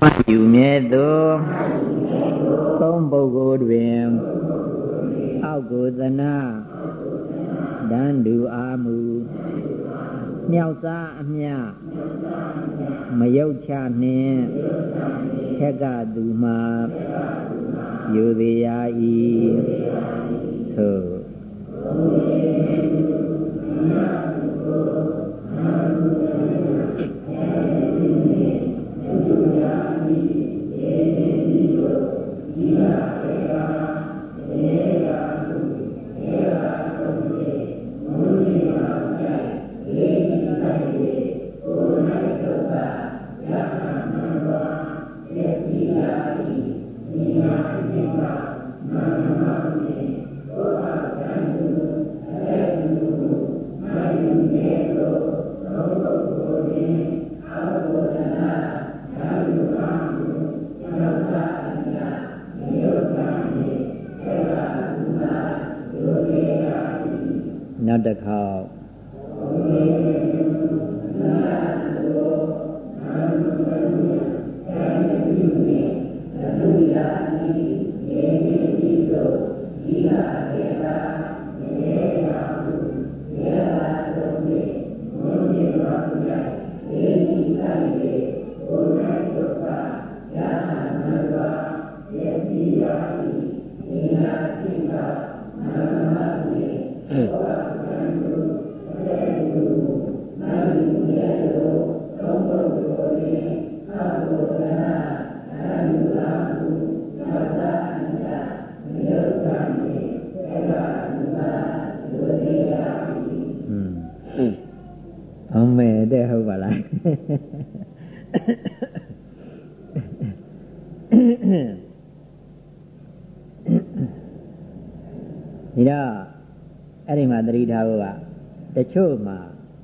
ယူမြဲသောသုံးပုဂ္ဂိုလ်တွင်အောက်ကိုသနာဒန်းတူအားမူမြောက်စားအမျှမယုတ်ချနှင့်ခက်ကသူမှာယူသည်ရာဤသို့နောက်တစ်ခေါက်ဟုတ်ပါလားဒီတော့အဲ့ဒီမှာသတိထားဖို့ကတချို့မှာ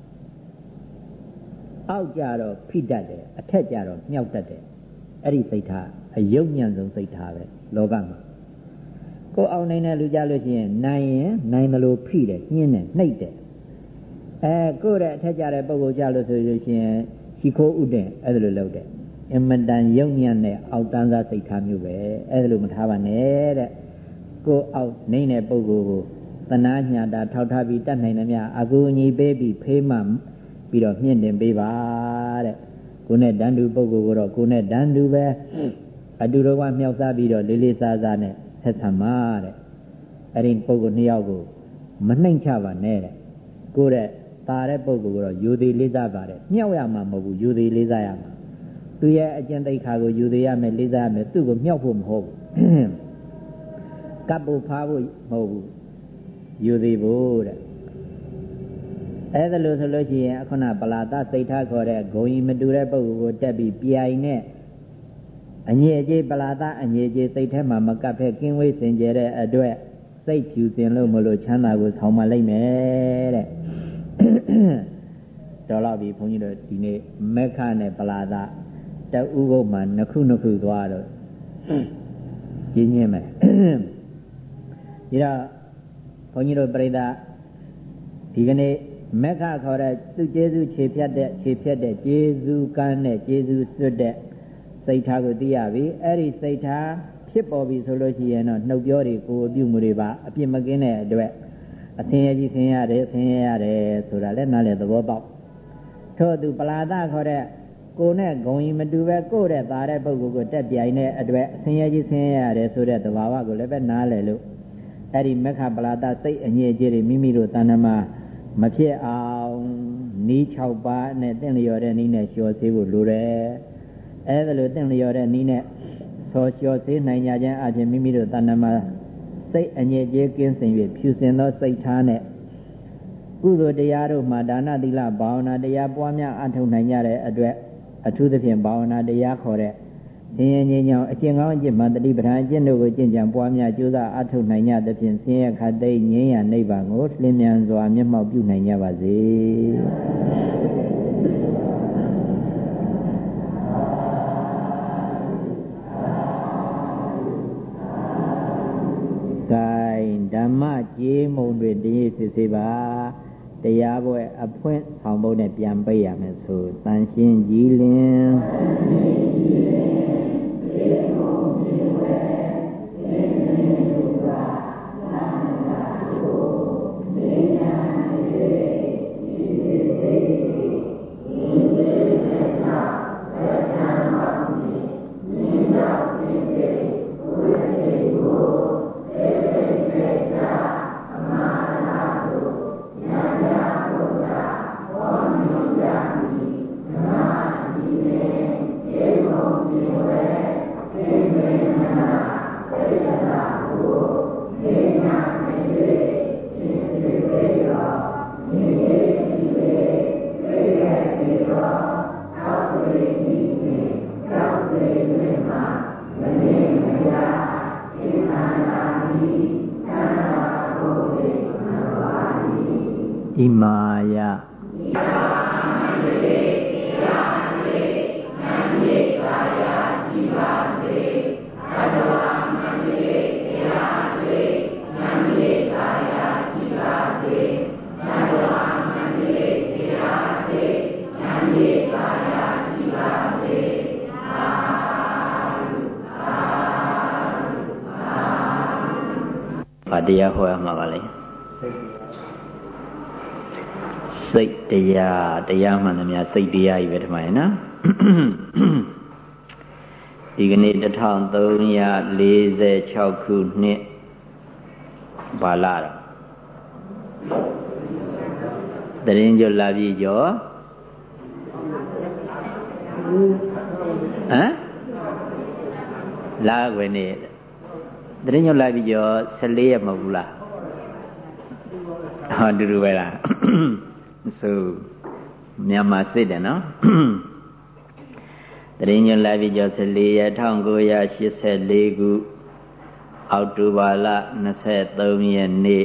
အောက်ကြတော့ဖိတတ်တယ်အထက်ကြတော့မြှောက်တတ်တယ်အဲ့ဒီစိတ်ထားအယုတ်ညံ့ဆုံးစိတ်ထားပဲလောကမှာကိုယ်အောင်နေတဲ့လူကြလို့ရှိရင်နိုင်ရင်နိုင်တယ်လို့ဖိတယ်ညှင်းတယ်နှိပ်တယ်ကိုယ်တဲ့အထက်ကြတဲ့ပုံကိုကြလို့ဆိုလို့ရှိရင်ရှိခိုးဥတဲ့အဲ့ဒါလိုလုပ်တယ်အမတန်ယုံညံ့တဲ့အောက်တန်းစားစိတ်ထားမျိုးပဲအဲ့ဒါလိုမထားပါနဲ့တဲ့ကိုယ်အောက်နေတဲ့ပုံကိုသနာညာတာထောက်ထားပြီးတတ်နိုင်တယ်များအကူအညီပေးပြီးဖေးမှပြီးတော့မြင့်တင်ပေးပါတဲ့ကိုယ်နဲ့တန်တူပုံကိုတော့ကိုယ်နဲ့တန်တူပဲအတူတော်ကမြောက်စားပြီးတော့လေးလေးစားစားနဲ့ဆက်ဆံပါတဲ့အဲ့ဒီပုံကိုနှစ်ယောက်ကိုမနှိမ့်ချပါနဲ့တဲ့ကိုယ်တဲ့တာတဲ့ပုဂ္ဂိုလ်ကတော့ယူသည်လေးစားပါတယ်မြောက်ရမှာမဟုတ်ဘူးယူသည်လေးစားရမှာသူရဲ့အကျင့်သိက္ခာကိုယူသည်ရမယ်လေးစားရမယ်သူ့ကိုမြောက်ဖို့မဟုတ်ဘူးကပ်ဖို့ဖားဖို့မဟုတ်ဘူးယူသည်ဖို့တဲ့အဲ့ဒါလို့ဆိုလို့ရှိရင်အခုနပလာတစိတ်ထားခေါ်တဲ့ဂုံကြီးမတူတဲ့ပုဂ္ဂိုလ်ကိုတက်ပြီးပြိုင်နဲ့အငြိအကျေးပလာတအငြိအကျေးစိတ်ထဲမှာမကပ်ဖဲကင်းဝေးစင်ကြဲတဲ့အတွက်စိတ်ဖြူစင်လို့မလို့ချမ်းသာကိုဆောင်းမလိုက်မယ်တဲ့တော်တော့ပြီဘုန်းကြီးတို့ဒီနေ့မက္ခနဲ့ပလာဒတဥပုပ်မှာနှစ်ခုသွားတော့ရင်းညင်းမယ်ဒီတော့ဘုန်းကြီးတို့ပြိဿဒီကနေ့မက္ခခေါ်တဲ့သူကျေးဇူးခြေဖြတ်တဲ့ကျေးဇူးကမ်းတဲ့ကျေးဇူးစွတ်တဲ့စိတ်ထားကိုသိရပြီအဲ့ဒီစိတ်ထားဖြစ်ပေါ်ပြီဆိုလို့ရှိရင်တော့နှုတ်ပြောတွေကိုယ်အပြုမှုတွေပါအပြစ်မကင်းတဲ့အတွက်အသင်ရကြီးဆင်းရတယ်ဆိုတာလည်းနားလည်သဘောပေါက်ထို့သူပလာဒခေါ်တဲ့ကိုယ်နဲ့ဂုံကြီးမတူပဲကိုယ်တဲ့သားတဲ့ပုဂ္ဂိုလ်ကိုတက်ပြိုင်တဲ့အတွက်ဆင်းရဲကြီးဆင်းရဲရတယ်ဆိုတဲ့သဘာဝကိုလည်းပဲနားလည်လို့အဲ့ဒီမက္ခပလာဒစိတ်အငြိအကျေးတွေမိမိတို့တဏ္ဍမှာမဖြစ်အောင်နီး6ပါးနဲ့တင့်လျော်တဲ့နီးနဲ့လျှော်ဆေးဖို့လိုတယ်အဲ့ဒါလိုတင့်လျော်တဲ့နီးနဲ့ဆောလျှော်ဆေးနိုင်ကြခြင်းအပြင်မိမိတို့တဏ္ဍမှာစိတ်အငြိအကျေးကင်းစင်၍ဖြူစင်သောစိတ်ထားနဲ့ကုသိုလ်တရားတို့မှာဒါနသီလဘာဝနာတရားပွားများအထောက်နိုင်ကြတဲ့အတွက်အထူးသဖြင့်ဘာဝနာတရားခေါ်တဲ့ဆင်းရဲငြိမ်းချမ်းအကျင့်ကောင်းအကျင့်မှန်တတိပဋ္ဌာန်အကျင့်တို့ကိုကျင့်ကြံပွားများကြိုးစားအထောက်နိုင်ကြသဖြင့်ဆင်းရဲခတ်သိမ်းငြိမ်းရနိဗ္ဗာန်ကိုလင်းမြန်စွာမျက်မှောက်ပြုနိုင်ကြပါစေဓမ္မကြေးမုံတွေတည်းစစ်စေပါတရားပွဲအဖွင့်ဆောင်ဖို့နဲ့ပြန်ပိတ်ရမယ်ဆိုတန်ရှင်းကြည်လင် Imayaတရားဟောရမှာပါလေစိတ်တရားမှန်တယ်များစိတ်တရားကြီးပဲဒီမှာနော်ဒီကနေ့1346ခုနှစ်ဘာလတော့တရင်ကျော်လာပြီကျော်ဟမ်လာခွေနေတရင်ကျော်လာပြီကျော်14ရက်မဟုတ်ဘူးလားဟောတူတူပဲလားဆိုမြန်မာစစ်တယ်နော်တရင်ကျော်လာပြီကျော်14ရက်1984ခုအောက်တိုဘာလ23ရက်နေ့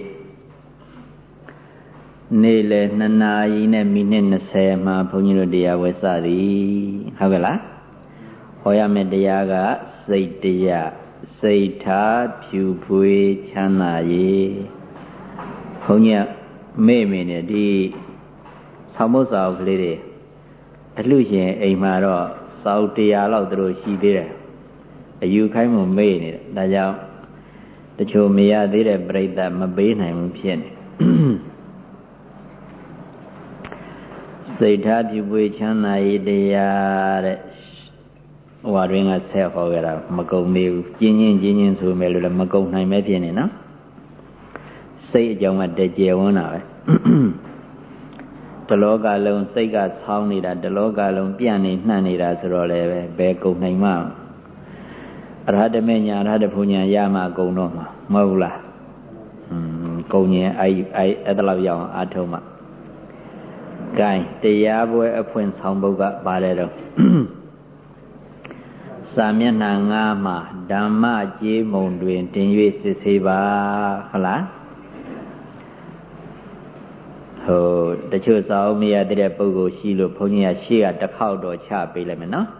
နေ့လယ်2 နာရီနဲ့မိနစ်20မှာဘုန်းကြီးတို့တရားဝဲစသည်ဟုတ်ကဲ့လားဟောရမယ့်တရားကစိတ်တရားစိတ်ထားဖြူဖွေးချမ်းသာရေးဘုန်းကြီးမေ့နေဒီဆောင်းမုတ်စာအုပ်ကလေးတွေအလှရှင်အိမ်မှာတော့စာအုပ်100လောက်သူတို့ရှိသေးတယ်အယူခိုင်းမှုမေ့နေတယ်ဒါကြောင့်တချို့မရသေးတဲ့ပြိဿမပေးနိုင်ဘူးဖြစ်နေစိတ်ထားဖြူဖွေးချမ်းသာရေးတရားတဲ့ဟိုတွင်ကဆက်ဟောကြတာမကုန်သေးဘူးကျင်းချင်းဆိုမယ်လို့လည်းမကုန်နိုင်ပဲဖြစ်နေနော်စိတ်အကြောင်းကတကြယ်ဝန်းတာပဲတလောကလုံးစိတ်ကဆောင်းနေတာတလောကလုံးပြန့်နေနှံ့နေတာဆိုတော့လည်းဘယ်ကုန်နိုင်မှအရဟတမေညာအရဟတဘုညာရမှကုန်တော့မှာမဟုတ်ဘူးလားကုန်ရင်အဲ့ဒါလောက်ရအောင်အားထုတ်မှဂိုင်းတရားပွဲအဖွင့်ဆောင်ပုဒ်ကပါတယ်တော့စာမျက်နှာ9မှာဓမ္မကြေးမုံတွင်တင်၍စစ်ဆေးပါဟုတ်လားဟိုတချို့စာအုပ်မရတဲ့ပုဂ္ဂိုလ်ရှိလို့ဘုန်းကြီးကရှေ့ကတစ်ခေါက်တော့ချပေးလိုက်မယ်နော်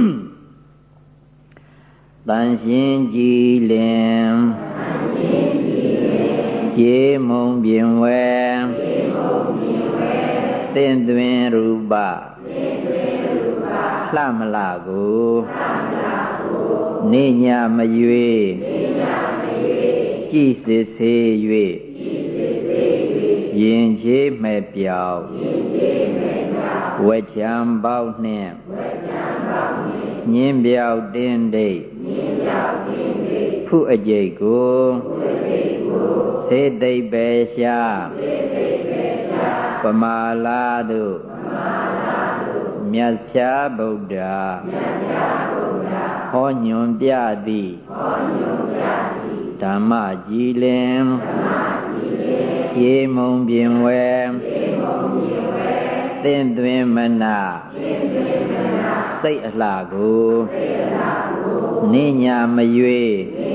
တန်ရှင်းကြည်လင်ကြေးမုံပြင်ဝဲသင်သွင်းရူပလှမလှကိုနေညမရွေကြည်စစ်စေ၍ရင်ချေမဲ့ပြောက်ဝက်ချံပေါက်နှင့်ညင်းပြောက်တင်းဒိတ်ဖုအကျိတ်ကိုစေသိပ်ပဲရှာပမာလာတို့မြတ်ဖြာဗုဒ္ဓဟောညွန်ပြသည်ဓမ္မကြည်လင်ရေမုံပြင်ဝဲသင်သွင်းမနာစိတ်အလှကိုနေညာမရွေ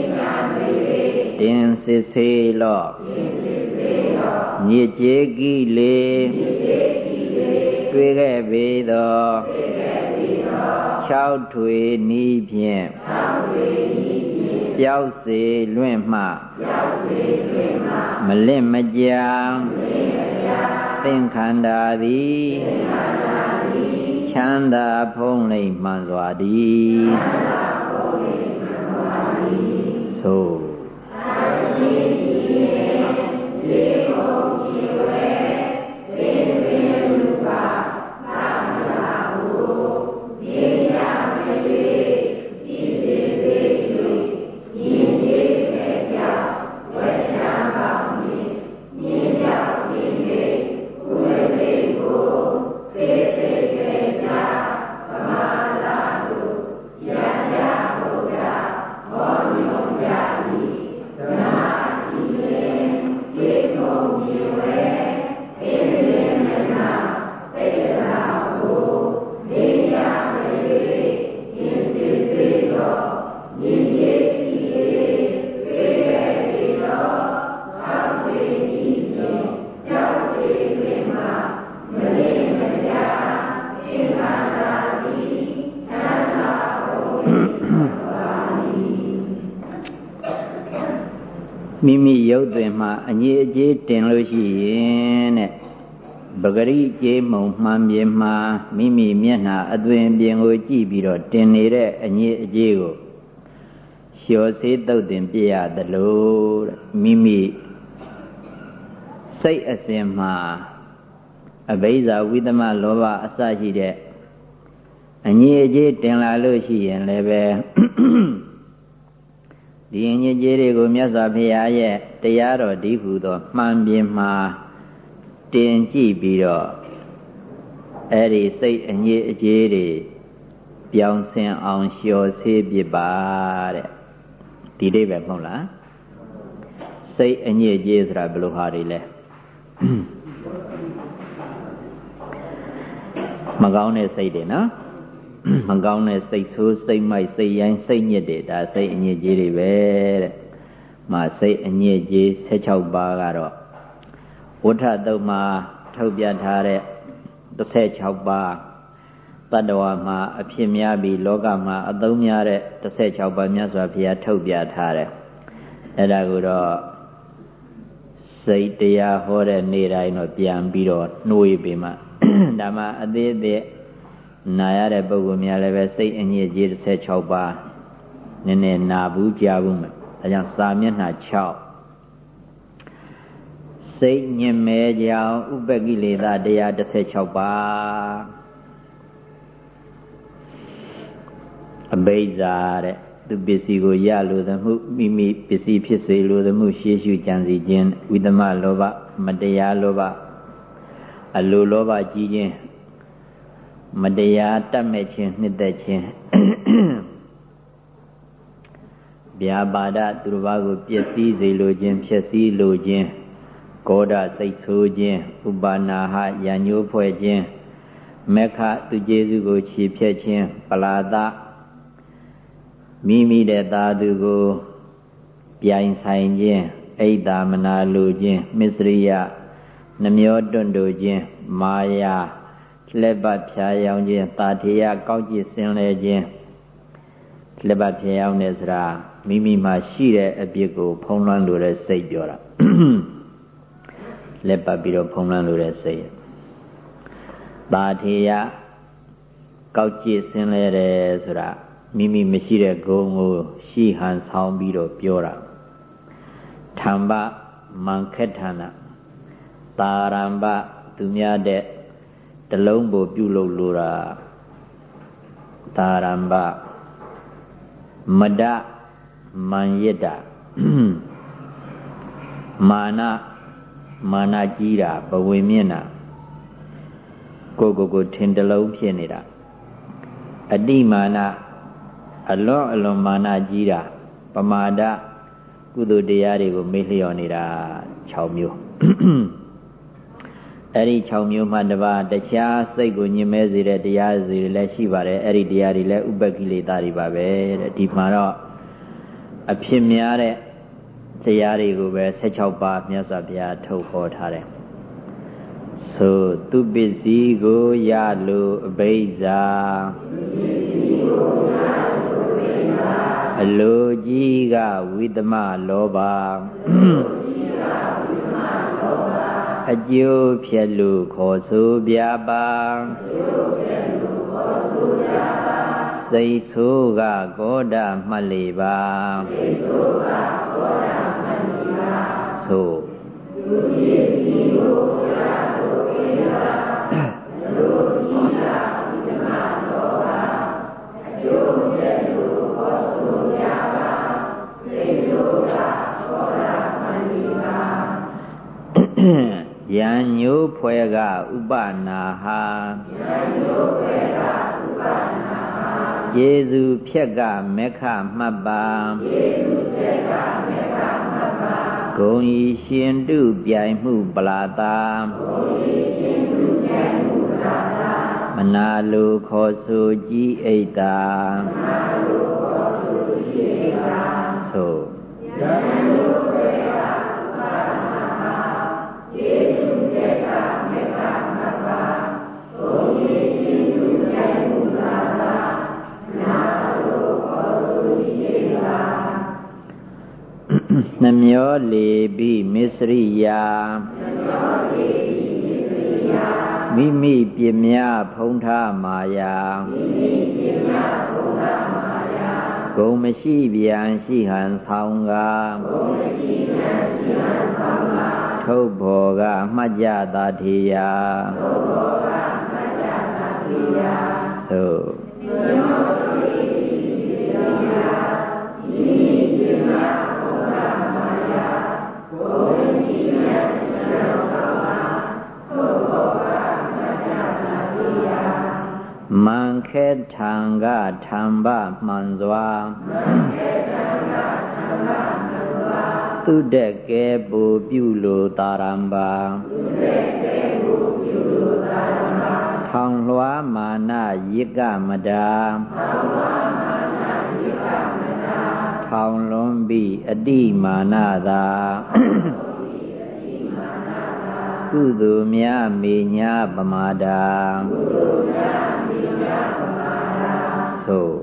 တင်စစ်စေလော့ညစ်ကြေးကိလေတွေ့ခဲ့ပေသော6ထွေနီးဖြင့်ပျောက်စေလွင့်မှမလင့်မကြာသင်္ခန္ဓာသည်ချမ်းသာဖုံးလိမ့်မှန်စွာသည်သို့ Yeah. မိမိရုပ်သွင်းမှာအငြိအကျေးတင်လို့ရှိရင်တဲ့ပဂရိကျေးမုံမှန်ပြေမှာမိမိမျက်နှာအသွင်ပြင်ကိုကြည့်ပြီးတော့တင်နေတဲ့အငြိအကျေးကိုလျှော်စေးတုတ်တင်ပြရသလိုတဲ့မိမိစိတ်အစဉ်မှာအဘိဇ္ဇာဝိသမလောဘအစရှိတဲ့အငြိအကျေးတင်လာလို့ရှိရင်လည်းပဲဒီအငြိအကျေးတွေကိုမြတ်စွာဘုရားရဲ့တရားတော်ဒီဟုသောမှန်ပြင်မှာတင်ကြည့်ပြီးတော့အဲ့ဒီစိတ်အငြိအကျေးတွေပြောင်းဆင်းအောင်လျှော်ဆေးပြပါတဲ့ဒီအိဗယ်မဟုတ်လားစိတ်အငြိအကျေးဆိုတာဘယ်လိုဟာတွေလဲမကောင်းတဲ့စိတ်တွေနော်မကောင်းတဲ့စိတ်ဆိုးစိတ်မိုက်စိတ်ရိုင်းစိတ်ညစ်တွေဒါစိတ်အညစ်အကြေးတွေပဲတဲ့စိတ်အညစ်အကြေး16ပါးကတော့ဝဋ္ဌတုတ်မှာထုတ်ပြထားတဲ့16ပါးတတ္တဝါမှာအဖြစ်များပြီးလောကမှာအသုံးများတဲ့16ပါးမြတ်စွာဘုရားထုတ်ပြထားတယ်အဲ့ဒါကိုတော့စိတ်တရားဟောတဲ့နေ့တိုင်းတော့ပြန်ပြီးတော့နှိုးပြီးမှဒါမှအသေးသေးနာရတဲ့ပုဂ္ဂိုလ်များလည်းပဲစိတ်အညစ်အကြေး16ပါးနည်းနည်းနာဘူးကြားဘူးမယ်ဒါကြောင့်စာမျက်နှာ6စိတ်ညင်မဲကြောင့်ဥပကိလေသာတရား16ပါးအဘိဇ္ဇာတဲ့သူပစ္စည်းကိုရလိုသမှုမိမိပစ္စည်းဖြစ်စေလိုသမှုရှေးရှုကြံစီခြင်းဝိသမလောဘမတရားလောဘအလိုလောဘကြီးခြင်းမတရားတတ်မဲ့ခြင်းနှစ်သက်ခြင်းဗျာပါဒသူတစ်ပါးကိုပျက်စီးစေလိုခြင်းဖျက်ဆီးလိုခြင်းကောဒစိတ်ဆိုးခြင်းဥပါနာဟရံညိုးဖွဲ့ခြင်းမေခသူကျေးဇူးကိုခြေဖြတ်ခြင်းပလာဒမိမိတဲ့သာသူကိုပြိုင်ဆိုင်ခြင်းအိတ်တာမနာလိုခြင်းမစ္စရိယနှမျောတွန့်တိုခြင်းမာယာလက်ပတ်ဖြာယောင်ခြင်းတာထေယကောက်ကျစ်ဆင်းလဲခြင်းလက်ပတ်ဖြာယောင်နေစရာမိမိမှာရှိတဲ့အပြစ်ကိုဖုံးလွှမ်းလိုတဲ့စိတ်ပြောတာလက်ပတ်ပြီးတော့ဖုံးလွှမ်းလိုတဲ့စိတ်တာထေယကောက်ကျစ်ဆင်းလဲတယ်ဆိုတာမိမိမရှိတဲ့ဂုဏ်ကိုရှိဟန်ဆောင်ပြီးတော့ပြောတာထံပမံခက်ဌာနတာရံပသူများတဲ့တလုံးပိုပြုလုပ်လိုတာတာရံပမဒမန်ယတမာနကြီးတာဘဝင်မြင့်တာကိုထင်တလုံးဖြစ်နေတာအတိမာနအလွန်မာနကြီးတာပမာဒကုသိုလ်တရားတွေကိုမေ့လျော့နေတာ6မျိုးအဲ့ဒီ6မျိုးမှတပါးတခြားစိတ်ကိုညှင်းမဲစေတဲ့တရားတွေလည်းရှိပါတယ်အဲ့ဒီတရားတွေလည်းဥပကိလေသာတွေပါပဲတဲ့ဒီမှာတော့အဖြစ်များတဲ့တရားတွေကိုပဲ16ပါးမြတ်စွာဘုရားထုတ်ဟောထားတယ်ဆိုသူပစ္စည်းကိုရလိုအဘိဇ္ဇာအလိုကြီးကဝိသမလောဘအကျိုးဖြစ်လို့ခေါ်ဆိုပြပါစိတ်ဆိုးကကောဒမှတ်လေပါသို့ယံညိုးဖွဲကဥပနာဟာယေစုဖြက်ကမေခမှတ်ပါဂုံဤရှင်တုပြိုင်မှုပလာတာမနာလိုခေါ်ဆိုကြည်အိတ်တာသို့နှမျောလေပိမစ္စရိယာမိမိပြမြဖုံးထားမာယာဂုံမရှိပြန်ရှိဟန်ဆောင်ကထုတ်ဘောကမှတ်ကြတာထေယသို့မံခေထံကထံဘမှန်စွာသူတက်ကဲပူပြုလိုတာရံပါထောင်လွှာမာနယိကမတာထောင်လွန်ပြီးအတိမာနသာကုသိုလ်များမေညာပမာဒာသို့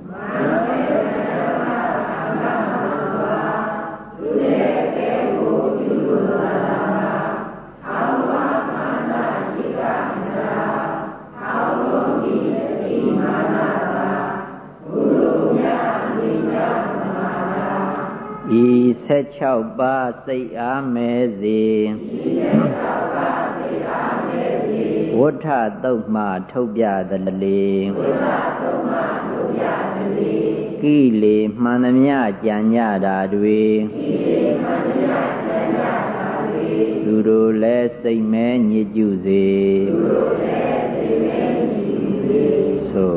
ဤ16ပါးစိတ်အားမဲ့စေဝဋ္ဌသုတ်မှထုတ်ပြသလေကိလေမှန်သမျှကြံကြတာတွေသူတို့လည်းစိတ်မဲညစ်ကြစေဆို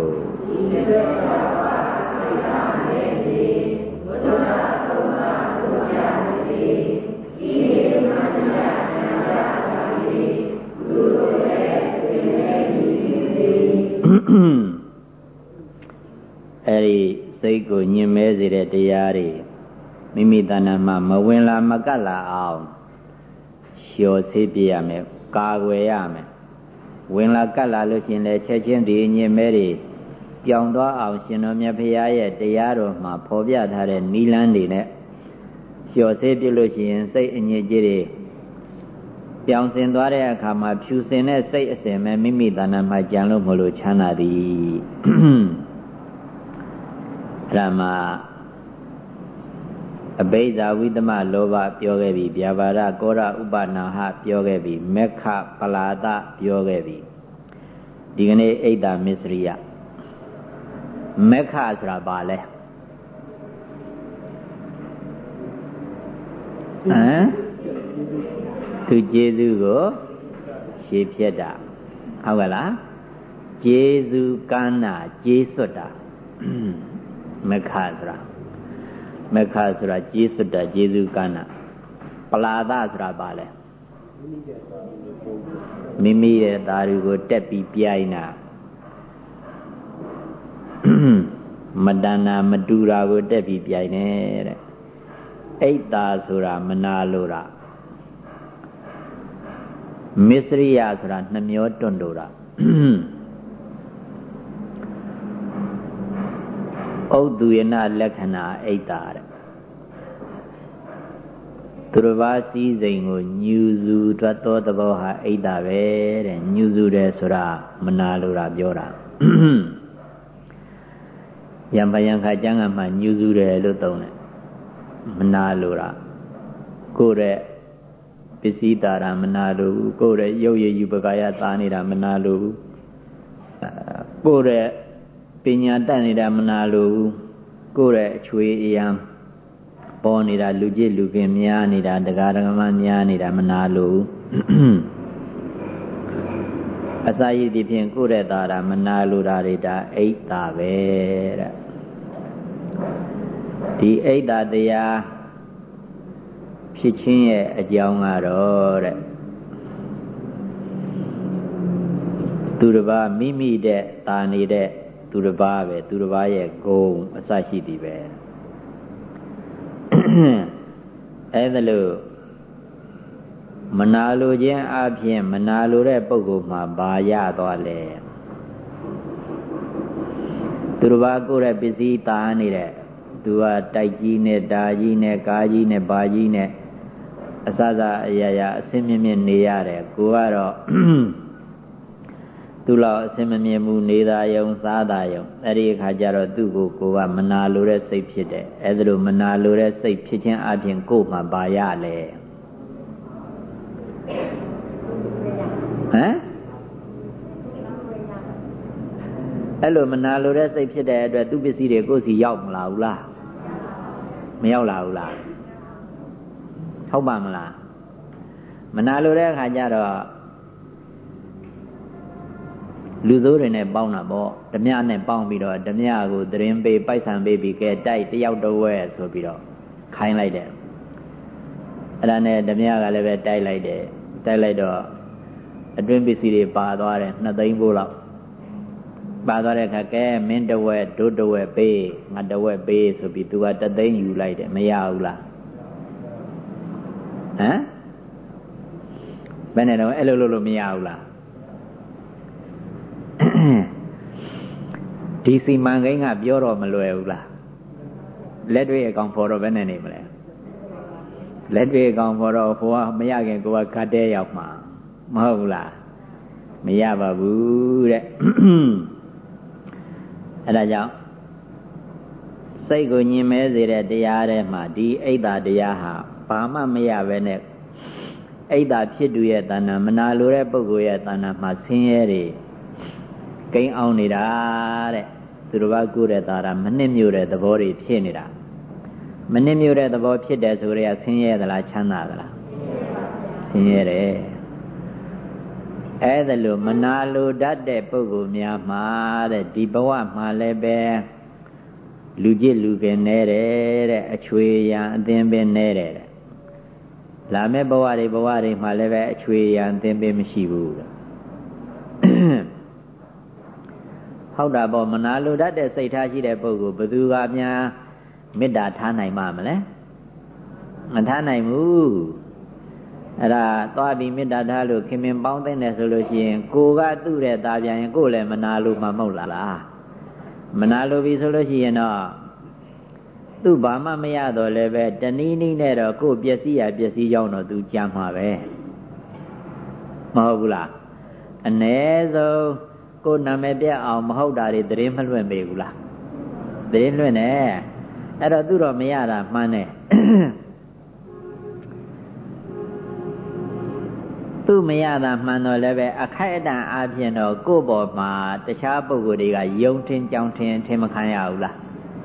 အဲ့ဒီစိတ်ကိုညင်မဲစေတဲ့တရားတွေမိမိတဏ္ဍာမှာမဝင်လာမကပ်လာအောင်လျှော်ဆေးပြရမယ်ကာကွယ်ရမယ်ဝင်လာကပ်လာလို့ရှိရင်လည်းချက်ချင်းဒီညင်မဲတွေပြောင်းသွားအောင်ရှင်တော်မြတ်ဖရာရဲ့တရားတော်မှာဖော်ပြထားတဲ့နိလန်းတွေနဲ့လျှော်ဆေးပြလို့ရှိရင်စိတ်အညစ်အကြေးတွေပြောင်းစင်သွားတဲ့အခါမှာဖြူစင်တဲ့စိတ်အစဉ်မဲ့မိမိတဏ္ဍာမှာကြံလို့မလို့ချမ်းသာသည်အဲ့ဒါမှာအဘိဓါဝိသမလောဘပြောခဲ့ပြီဗျာပါဒကောရဥပနာဟပြောခဲ့ပြီမေခပလာဒပြောခဲ့ပြီဒီကနေ့အိတ်တာမစ္စရိယမေခဆိုတာဘာလဲသူကျေးဇူးကိုရှေ့ဖြတ်တာဟုတ်ကလားကျေးဇူးကမ်းတာကျေးစွတ်တာမခဆိုတာကျေးစွတ်တာကျေးဇူးကမ်းတာပလာဒဆိုတာဘာလဲမိမိရဲ့သားတွေကိုတက်ပြီးပြိုင်တာမတဏမတူတာကိုတက်ပြီးပြိုင်နေတဲ့အိတ်တာဆိုတာမနာလိုတာမစ္စရိယဆိုတာနှမျောတွန့်တိုတာဥဒ္ဒယနာလက္ခဏာအိတ်တာတဲ့သူတစ်ပါးစည်းစိမ်ကိုညူစုထွက်သောသဘောဟာအိတ်တာပဲတဲ့ညူစုတယ်ဆိုတာမနာလိုတာပြောတာယံပယံခါကျမ်းကမှညူစုတယ်လို့သုံးတယ်မနာလိုတာကိုယ်ရဲ့ပစ္စည်းတာမနာလိုဘူးကိုယ်ရဲ့ရုပ်ရည်ယူပကာယသာနေတာမနာလိုဘူးကိုယ်ရဲ့ပညာတတ်နေတာမနာလိုဘူးကိုယ်ရဲ့အချွေအယံပေါ်နေတာလူကြည့်လူကင်များနေတာတရားဓမ္မများနေတာမနာလိုဘူးအစာရည်ဒီဖြင့်ကိုယ်ရဲ့သာမနာလိုတာတွေဒါအိတ်တာပဲတဲ့ဒီအိတ်တာတရားဖြစ်ခြင်းရဲ့အကြောင်းကတော့တဲ့သူတစ်ပါးမိမိတဲ့တာနေတဲ့သူတစ်ပါးပဲသူတစ်ပါးရဲ့ဂုဏ်အစရှိသည်ပဲအဲ့ဒါလို့မနာလိုခြင်းအပြင်မနာလိုတဲ့ပုဂ္ဂိုလ်မှာဘာရသွားလဲသူတစ်ပါးကိုယ်ရဲ့ပစ္စည်းတာနေတဲ့သူကတိုက်ကြီးနဲ့ဓာကြီးနဲ့ကားကြီးနဲ့ဘာကြီးနဲ့အစစအရာရာအစင်းမြင့်မြင့်နေရတယ်ကိုကတော့သူ့လောက်အစင်းမမြင့်ဘူးနေသာယုံစားသာယုံအဲ့ဒီအခါကျတော့သူ့ကိုကမနာလိုတဲ့စိတ်ဖြစ်တယ်အဲ့ဒါလိုမနာလိုတဲ့စိတ်ဖြစ်ခြင်းအပြင်ကိုယ်မှပါရလေဟမ်အဲ့လိုမနာလိုတဲ့စိတ်ဖြစ်တဲ့အတွက်သူ့ပစ္စည်းတွေကိုယ်စီရောက်မလာဘူးလားမရောက်လာဘူးလားဟုတ်ပါမလားမနာလိုတဲ့အခါကျတော့လူဆိုးတွေနဲ့ပေါင်းတာပေါ့ဓမြနဲ့ပေါင်းပြီးတော့ဓမြကိုသရင်ပေးပိုက်ဆံပေးပြီးကဲတိုက်တယောက်တော့ဝဲဆိုပြီးတော့ခိုင်းလိုက်တယ်အဲ့ဒါနဲ့ဓမြကလည်းပဲတိုက်လိုက်တယ်တိုက်လိုက်တော့အတွင်းပစ္စည်းတွေပါသွားတယ်2 သိန်းပို့လောက်ပါသွားတဲ့အခါကဲမင်းတဝက်ဒုတဝက်ပေးငါတဝက်ပေးဆိုပြီးသူက1 သိန်းယူလိုက်တယ်မရဘူးလားဟမ်ဘယ်နဲ့တော့အဲ့လိုလို့မရဘူးလားဒီစီမံကိန်းကပြောတော့မလွယ်ဘူးလားလက်တွေ့အကောင်ဖော်တော့ဘယ်နဲ့နေမလဲလက်တွေ့အကောင်ဖော်တော့ဟိုကမရခင်ကိုကခတ်တဲရောက်မှာမဟုတ်ဘူးလားမရပါဘူးတဲ့အဲ့ဒါကြောင့်စိတ်ကိုညင်မဲစေတဲ့တရားထဲမှာဒီအိတ်တာတရားဟာဘာမှမရပဲနဲ့အိတ်တာဖြစ်သူရဲ့တဏ္ဍာမနာလိုတဲ့ပုဂ္ဂိုလ်ရဲ့တဏ္ဍာမှာဆင်းရဲတွေကိန်းအောင်နေတာတဲ့သူတို့ကကုတဲ့သားတာမနစ်မြို့တဲ့သဘောတွေဖြစ်နေတာမနစ်မြို့တဲ့သဘောဖြစ်တယ်ဆိုရဲဆင်းရဲသလားချမ်းသာသလားဆင်းရဲတယ်အဲ့ဒါလို့မနာလိုတတ်တဲ့ပုဂ္ဂိုလ်များမှာတဲ့ဒီဘဝမှာလည်းပဲလူကြည့်လူကင်နေတယ်တဲ့အချွေရန်အသင်ပင်နေတယ်တဲ့လာမယ့်ဘဝတွေမှာလည်းပဲအချွေရန်အသင်ပင်မရှိဘူးတဲ့ဟုတ်တာပေါ့မနာလိုတတ်တဲ့စိတ်ထားရှိတဲ့ပုဂ္ဂိုလ်ဘယ်သူကများမေတ္တာထားနိုင်မှာမလဲမထားနိုင်ဘူးအဲ့ဒါသွားပြီးမေတ္တာထားလို့ခင်မင်ပေါင်းသိနေဆိုလို့ရှိရင်ကိုကသူ့တဲ့သားပြန်ရင်ကိုလည်းမနာလို့မှမဟုတ်လားမနာလိုပြီဆိုလို့ရှိရင်တော့သူ့ဘာမှမရတော့လည်းပဲတနည်းနည်းနဲ့တော့ကိုပျက်စီးရပျက်စီးကြောင်းတော့သူကြမ်းမှာပဲမဟုတ်ဘူးလားအ ਨੇ ဆုံးကိုနာမည်ပြအောင်မဟုတ်တာတွေသတင်းမလွှင့်ပေဘူးလားသတင်းလွှင့်နေအဲ့တော့သူတော့မရတာမှန်းတယ်သူမရတာမှန်တော့လည်းပဲအခိုက်အတန့်အားဖြင့်တော့ကိုယ့်ဘော်မှာတခြားပုဂ္ဂိုလ်တွေကယုံထင်ကြောင်ထင်မခံရဘူးလား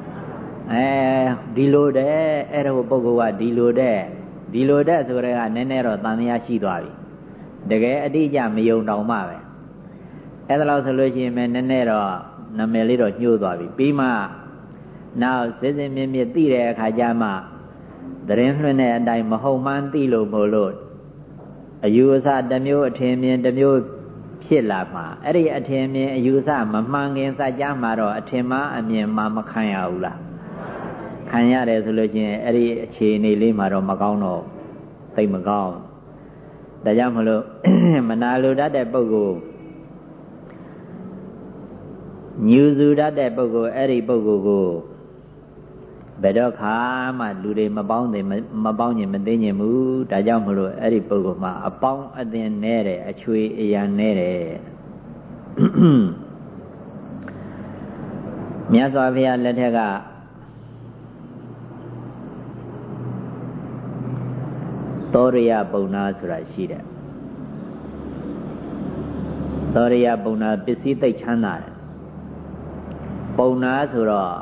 ဒီလိုတဲ့အဲ့ဒါပုဂ္ဂိုလ်ကဒီလိုတဲ့ဆိုတော့ကနည်းနည်းတော့တန်တရားရှိသွားပြီတကယ်အတိအကျမယုံတော့မှပဲအဲ့ဒါလို့ဆိုလို့ရှိရင်နည်းနည်းတော့နာမည်လေးတော့ညှိုးသွားပြီပြီးမှနောက်စစ်စစ်မြင့်မြင့်သိတဲ့အခါကျမှသတင်းလွှင့်တဲ့အတိုင်းမဟုတ်မှန်းသိလို့မို့လို့အယူအဆတစ်မျိုးအထင်မြင်တစ်မျိုးဖြစ်လာမှာအဲ့ဒီအထင်မြင်အယူအဆမမှန်ခင်စကြမှာတော့အထင်မှားအမြင်မှာမခံရဘူးလားခံရတယ်ဆိုလို့ရှိရင်အဲ့ဒီအခြေအနေလေးမှာတော့မကောင်းတော့သိမကောင်းဒါကြောင့်မလို့မနာလိုတတ်တဲ့ပုဂ္ဂိုလ်ညူစုတတ်တဲ့ပုဂ္ဂိုလ်အဲ့ဒီပုဂ္ဂိုလ်ကိုဘယ်တော့ခါမှလူတွေမပေါင်းချင်မသိချင်ဘူးဒါကြောင့်မလို့အဲ့ဒီပုဂ္ဂိုလ်မှာအပေါင်းအသင်နဲ့တဲ့အချွေအရာနဲ့တဲ့မြတ်စွာဘုရားလက်ထက်ကသောရိယပုံနာဆိုတာရှိတယ်သောရိယပုံနာပစ္စည်းသိပ်ချမ်းသာတယ်ပုံနာဆိုတော့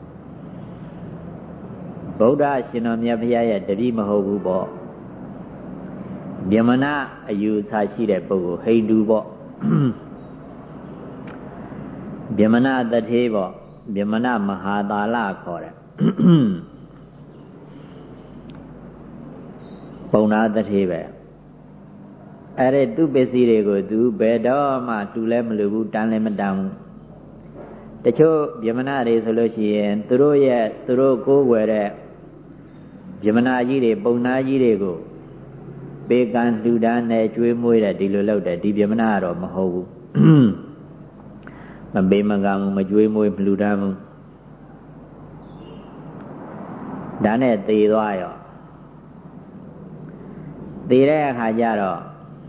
ဗုဒ္ဓရှင်တော်မြတ်ဘုရားရဲ့တပည့်မဟုတ်ဘူးပေါ့ဗြဟ္မဏအယူအဆရှိတဲ့ပုဂ္ဂိုလ်ဟိန္ဒူပေါ့ဗြဟ္မဏတထေးပေါ့ဗြဟ္မဏမဟာသာလခေါ်တယ်ပုံနာတထေးပဲအဲ့ဒီသူ့ပစ္စည်းတွေကိုသူဘယ်တော့မှတူလဲမလို့ဘူးတန်းလည်းမတန်းဘူးတချို့ဗြဟ္မဏတွေဆိုလို့ရှိရင်သူတို့ကိုးကွယ်တဲ့ဗြဟ္မဏကြီးတွေပုံနာကြီးတွေကိုပေကံလှူဒန်းနဲ့ကျွေးမွေးတဲ့ဒီလိုလုပ်တယ်ဒီဗြဟ္မဏကတော့မဟုတ်ဘူးမပေးမကံဘူးမကျွေးမွေးမလှူဒန်းဘူးဒါနဲ့သေသွားရောသေတဲ့အခါကျတော့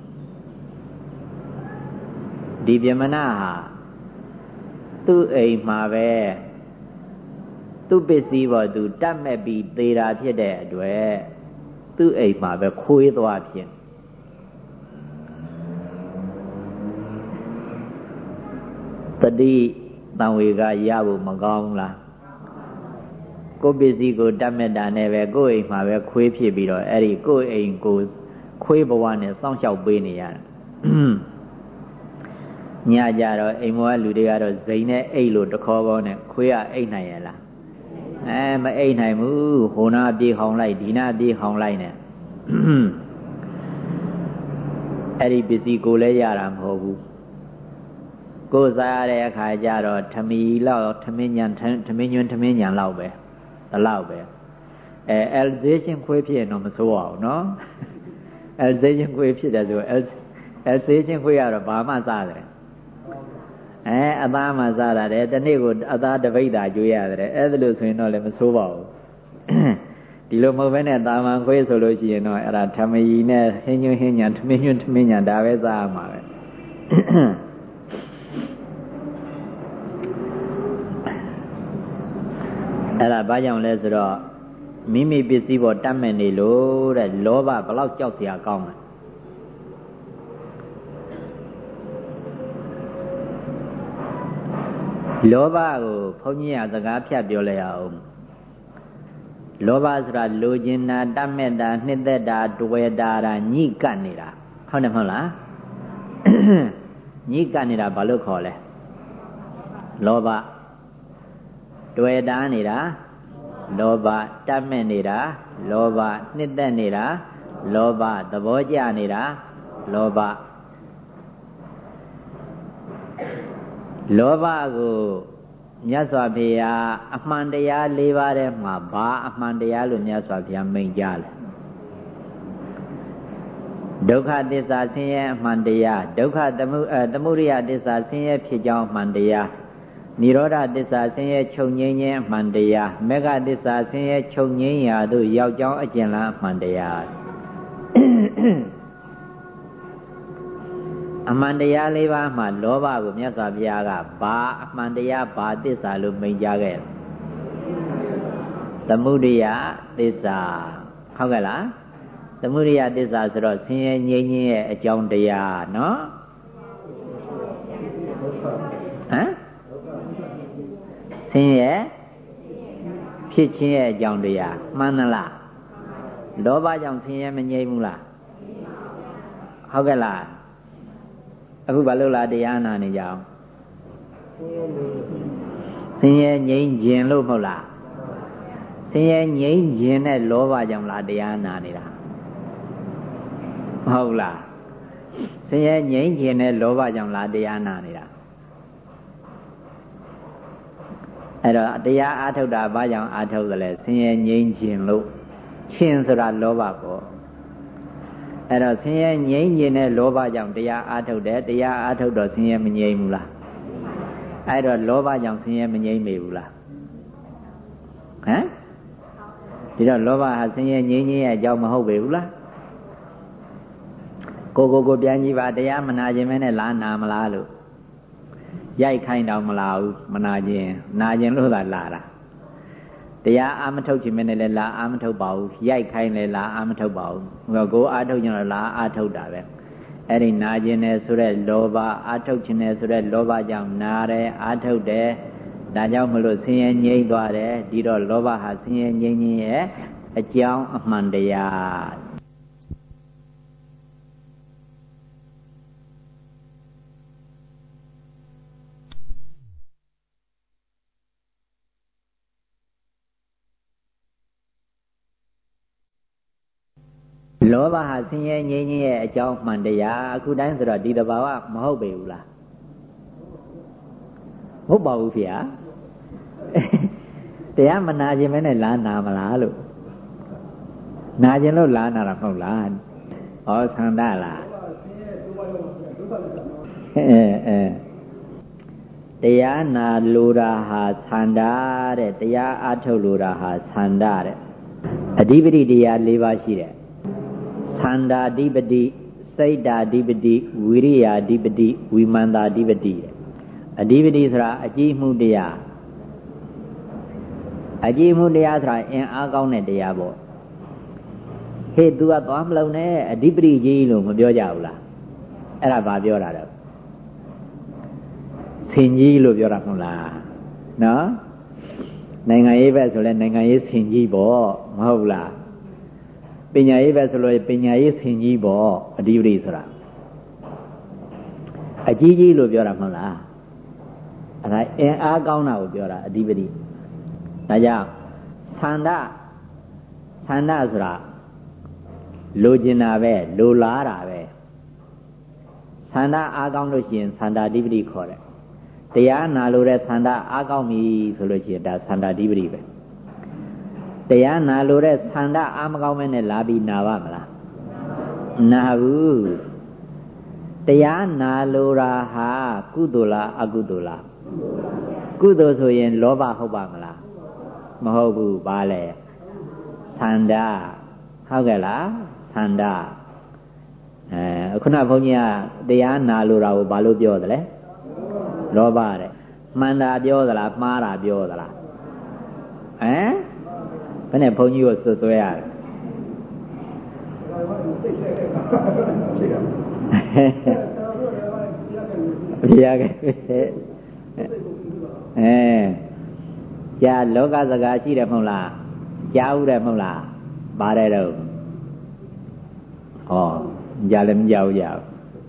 ဒီပြမနာဟာသူ့အိမ်မှာပဲသူ့ပစ္စည်းပေါ်သူတတ်မဲ့ပြီးသေတာဖြစ်တဲ့အတွက်သူ့အိမ်မှာပဲခွေးသွားဖြစ်တတိတံဝေကရဖို့မကောင်းဘူးလားကိုယ်ပစ္စည်းကိုတတ်မဲ့တာနဲ့ပဲကိုယ့်အိမ်မှာပဲခွေးဖြစ်ပြီးတော့အဲ့ဒီကိုယ့်အိမ်ကိုခွေးဘဝနဲ့စောင့်ရှောက်ပေးနေရတာညကြတော့အိမ်မောလူတွေကတော့ဇိမ်နဲ့အိတ်လို့တခေါ်ကောနဲ့ခွေးကအိတ်နိုင်ရလားမအိတ်နိုင်ဘူးဟိုနာပြေးခေါင်လိုက်ဒီနာပြေးခေါင်လိုက်နဲ့အဲ့ဒီပစ္စည်းကိုလည်းရတာမဟုတ်ဘူးကိုယ်စားရတဲ့အခါကျတော့ထမီလောက်ထမင်းညံလောက်ပဲဒီလောက်ပဲelzation ခွေးဖြစ်ရင်တော့မဆိုးပါဘူးနော်elzation ခွေးဖြစ်တယ်ဆို elzation ခွေးကတော့ဘာမှစားတယ်အသားမှစားရတယ်တနေ့ကိုအသားတစ်ပိတ်သာကျွေးရတယ်အဲ့ဒါလို့ဆိုရင်တော့လည်းမဆိုးပါဘူးဒီလိုမဟုတ်ဘဲနဲ့တာမန်ခွေးဆိုလို့ရှိရင်တော့အဲ့ဒါထမီနဲ့ဟင်းညွန့်ညံထမင်းညွန့်ဒါပဲစားရမှာပဲအဲ့ဒါဘာကြောင့်လဲဆိုတော့မိမိပစ္စည်းပေါ်တတ်မဲ့နေလို့တဲ့လောဘဘလောက်ကြောက်စရာကောင်းလဲလောဘကိုဘုန်းကြီးကစကားဖြတ်ပြောလိုက်အောင်လောဘဆိုတာလိုချင်တာတတ်မဲ့တာနှစ်သက်တာတွေ့တာညှိကပ်နေတာဟုတ်တယ်မဟုတ်လားညှိကပ်နေတာဘာလို့ခေါ်လဲလောဘတွေ့တာနေတာလောဘတတ်မဲ့နေတာလောဘနှစ်သက်နေတာလောဘသဘောကျနေတာလောဘလောဘကိုမြတ်စွာဘုရားအမှန်တရား၄ပါးထဲမှာဘာအမှန်တရားလို့မြတ်စွာဘုရားမိန့်ကြားလဲဒုက္ခသစ္စာဆင်းရဲအမှန်တရားဒုက္ခသမုဒယသစ္စာဆင်းရဲဖြစ်ကြောင်းအမှန်တရားနိရောဓသစ္စာဆင်းရဲချုပ်ငြိမ်းခြင်းအမှန်တရားမေဃသစ္စာဆင်းရဲချုပ်ငြိမ်းရာသို့ရောက်ကြောင်းအကျဉ်းလားအမှန်တရားအမှန်တရား၄ပါးမှာလောဘကိုမြတ်စွာဘုရားကဘာအမှန်တရားဘာသစ္စာလို့မိန့်ကြားခဲ့သမုဒယသစ္စာဟုတ်ကဲ့လားသမုဒယသစ္စာဆိုတော့ဆင်းရဲငြိမ်းခြင်းရဲ့အကြောင်းတရားနော်ဟမ်ဆင်းရဲဖြစ်ခြင်းရဲ့အကြောင်းတရားမှန်သလားလောဘကြောင့်ဆင်းရဲမငြိမ်းဘူးလားဟုတ်ကဲ့လားအခုဘာလို့လားတရားနာနေကြအောင်ဆင်းရဲငြိမ်းခြင်းလို့မဟုတ်လားဆင်းရဲငြိမ်းခြင်းနဲ့လောဘကြောင့်လားတရားနာနေတာမဟုတ်လားဆင်းရဲငြိမ်းခြင်းနဲ့လောဘကြောင့်လားတရားနာနေတာအဲ့တော့တရားအားထုတ်တာဘာကြောင့်အားထုတ်သလဲဆင်းရဲငြိမ်းခြင်းလို့ခြင်းဆိုတာလောဘပေါ့အဲ့တော့ဆင်းရဲငြိမ်းခြင်းနဲ့လောဘကြောင့်တရားအားထုတ်တယ်တရားအားထုတ်တော့ဆင်းရဲမငြိမ်းဘူးလားအဲ့တော့လောဘကြောင့်ဆင်းရဲမငြိမ်းမေဘူးလားဟမ်ဒီတော့လောဘဟာဆင်းရဲငြိမ်းခြင်းရဲ့အကြောင်းမဟုတ်ပေဘူးလားကိုပြန်ကြည့်ပါတရားမနာခြင်းမဲနဲ့လားနာမလားလို့ရိုက်ခိုင်းတော့မလားဘူးမနာခြင်းနာခြင်းလို့သာလာတာတရားအာမထုတ်ခြင်းမဲနဲ့လည်းလာအာမထုတ်ပါဘူးရိုက်ခိုင်းလည်းလာအာမထုတ်ပါဘူးကိုအာထုတ်ခြင်းတော့လာအာထုတ်တာပဲအဲ့ဒီနာခြင်းနဲ့ဆိုတဲ့လောဘအာထုတ်ခြင်းနဲ့ဆိုတဲ့လောဘကြောင့်နာတယ်အာထုတ်တယ်ဒါကြောင့်မလို့ဆင်းရဲငြိမ်းသွားတယ်ဒီတော့လောဘဟာဆင်းရဲငြိမ်းခြင်းရဲ့အကြောင်းအမှန်တရားလောဘဟာဆင်းရဲငြိမ်းခြင်းရဲ့အကြောင်းမှန်တရားအခုတိုင်းဆိုတော့ဒီတဘာဝမဟုတ်ပေဘူးလားဟုတ်ပါဘူးဗျာတရားမနာခြင်းမဲနဲ့လာနာမလားလို့နာခြင်းလို့လာနာတာမဟုတ်လားဩသန္တာလားတရားနာလိုတာဟာသန္တာတဲ့တရားအထုတ်လိုတာဟာသန္တာတဲ့အဓိပတိတရား၄ပါးရှိတယ်သန္တာအဓိပတိစိတ်ဓာအဓိပတိဝိရိယအဓိပတိဝိမာန်တာအဓိပတိအဓိပတိဆိုတာအကြည့်မှုတရားအကြည့်မှုတရားဆိုတာအင်အားကောင်းတဲ့တရားပေါ့ဟေ့ तू ကသွားမလုံးနဲ့အဓိပတိကြီးလို့မပြောကြဘူးလားအဲ့ဒါဘာပြောတာတော့ဆင်ကြီးလို့ပြောတာမဟုတ်လားနော်နိုင်ငံရေးပဲဆိုလဲနိုင်ငံရေးဆင်ကြီးပေါ့မဟုတ်လားပညာရေးပဲဆိုလို့ပညာရေးဆင်ကြီးပေါ့အဓိပတိဆိုတာအကြီးကြီးလို့ပြောတာမဟုတ်လားအဲ့ဒါအင်အားကောင်းတာကိုပြောတာအဓိပတိဒါကြောင့်သန္တာဆိုတာလိုချင်တာပဲလိုလားတာပဲသန္တာအားကောင်းလို့ရှိရင်သန္တာအဓိပတိခေါ်တယ်တရားနာလို့တဲ့သန္တာအားကောင်းပြီဆိုလို့ရှိရင်ဒါသန္တာအဓိပတိပဲတရားနာလို့တဲ့သန္တာအားမကောင်းမဲနဲ့လာပြီးနာပါမလားနာဘူးတရားနာလို့တာဟာကုသိုလ်လားအကုသိုလ်လားကုသိုလ်ဆိုရင်လောဘဟုတ်ပါမလားမဟုတ်ဘူးဘာလဲသန္တာဟုတ်ကဲ့လားသန္တာခုနဘုန်းကြီးကတရားနာလို့တာကိုဘာလို့ပြောသလဲလောဘတဲ့မှန်တာပြောသလားမှားတာပြောသလားဘယ်နဲ့ဘုန်းကြီးကိုစွတ်စွဲရတယ်ဘုရားကကြာလောကစကားရှိတယ်မဟုတ်လားကြားဦးတယ်မဟုတ်လားပါတယ်တော့ဟောကြာလည်းမကြောက်ကြဘူး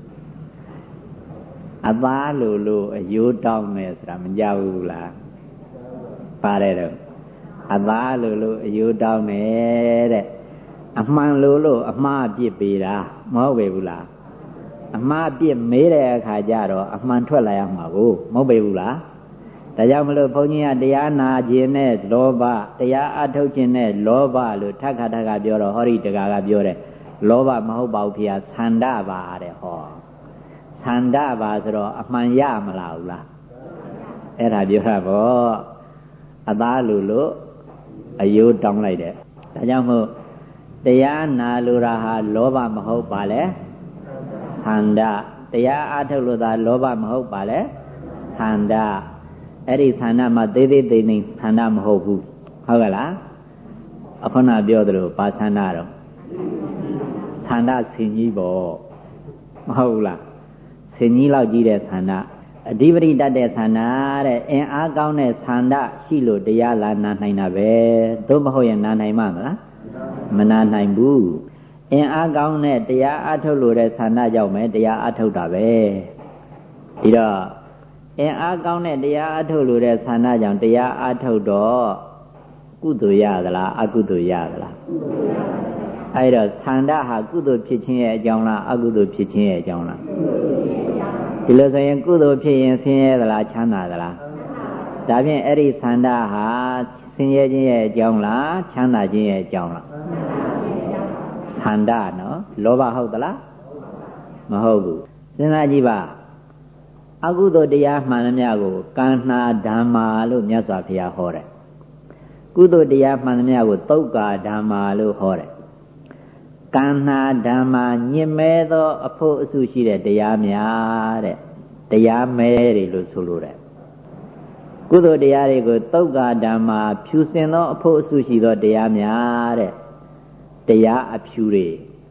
အသားလို့အယိုးတောင်းမယ်ဆိုတာမကြောက်ဘူးလားပါတယ်တော့အသားလို့အယိုးတောင်းတယ်တဲ့အမှန်လို့အမှားအပြစ်ပေးတာမဟုတ်ပေဘူးလားအမှားအပြစ်မေးတဲ့အခါကျတော့အမှန်ထွက်လာရမှာကိုမဟုတ်ပေဘူးလားဒါကြောင့်မလို့ဘုန်းကြီးကတရားနာခြင်းနဲ့လောဘတရားအထုတ်ခြင်းနဲ့လောဘလို့ထပ်ခါပြောတော့ဟောဒီတကာကပြောတယ်လောဘမဟုတ်ပါဘူးဖေဟာသန္တာပါတဲ့ဟောသန္တာပါဆိုတော့အမှန်ရမလားဘူးလားအဲ့ဒါပြောတာပေါ့အသားလို့အယိုးတောင်းလိုက်တယ်ဒါကြောင့်မို့တရားနာလို့တာဟာလောဘမဟုတ်ပါလေသန္တာတရားအထုတ်လို့သာလောဘမဟုတ်ပါလေသန္တာအဲ့ဒီသန္တာမှာသေးသေးသိမ့်သိမ့်သန္တာမဟုတ်ဘူးဟုတ်ကဲ့လားအခုနပြောသလိုဘာသန္တာတော့သန္တာဆင်ကြီးပေါ့မဟုတ်လားဆင်ကြီးလောက်ကြီးတဲ့သန္တာအဓိပတိတတ်တဲ့သန္တာတဲ့အင်အားကောင်းတဲ့သန္တာရှိလို့တရားလာနာနိုင်တာပဲသို့မဟုတ်ရင်နာနိုင်မှာမလားမနာနိုင်ဘူးအင်အားကောင်းတဲ့တရားအထုတ်လို့တဲ့သန္တာကြောင့်ပဲတရားအထုတ်တာပဲဒီတော့အင်အားကောင်းတဲ့တရားအထုတ်လို့တဲ့သန္တာကြောင့်တရားအထုတ်တော့ကုသိုလ်ရသလားအကုသိုလ်ရသလားအဲ့တော့သန္တာဟာကုသိုလ်ဖြစ်ခြင်းရဲ့အကြောင်းလားအကုသိုလ်ဖြစ်ခြင်းရဲ့အကြောင်းလားဒီလိုဆိုရင်ကုသိုလ်ဖြစ်ရင်ဆင်းရဲသလားချမ်းသာသလားဒါဖြင့်အဲ့ဒီသန္တာဟာဆင်းရဲခြင်းရဲ့အကြောင်းလားချမ်းသာခြင်းရဲ့အကြောင်းလားသန္တာနော်လောဘဟုတ်သလားမဟုတ်ဘူးစဉ်းစားကြည့်ပါအကုသိုလ်တရားမှန်သမျှကိုကန္နာဓမ္မာလို့မြတ်စွာဘုရားဟောတယ်ကုသိုလ်တရားမှန်သမျှကိုသုတ်ကာဓမ္မာလို့ဟောတယ်ကန္နာဓမ္မာညင်မဲသောအဖို့အစုရှိတဲ့တရားများတဲ့တရားမဲတွေလို့ဆိုလိုတယ်ကုသိုလ်တရားတွေကိုသုတ်ကာဓမ္မာဖြူစင်သောအဖို့အစုရှိသောတရားများတဲ့တရားအဖြူတွေ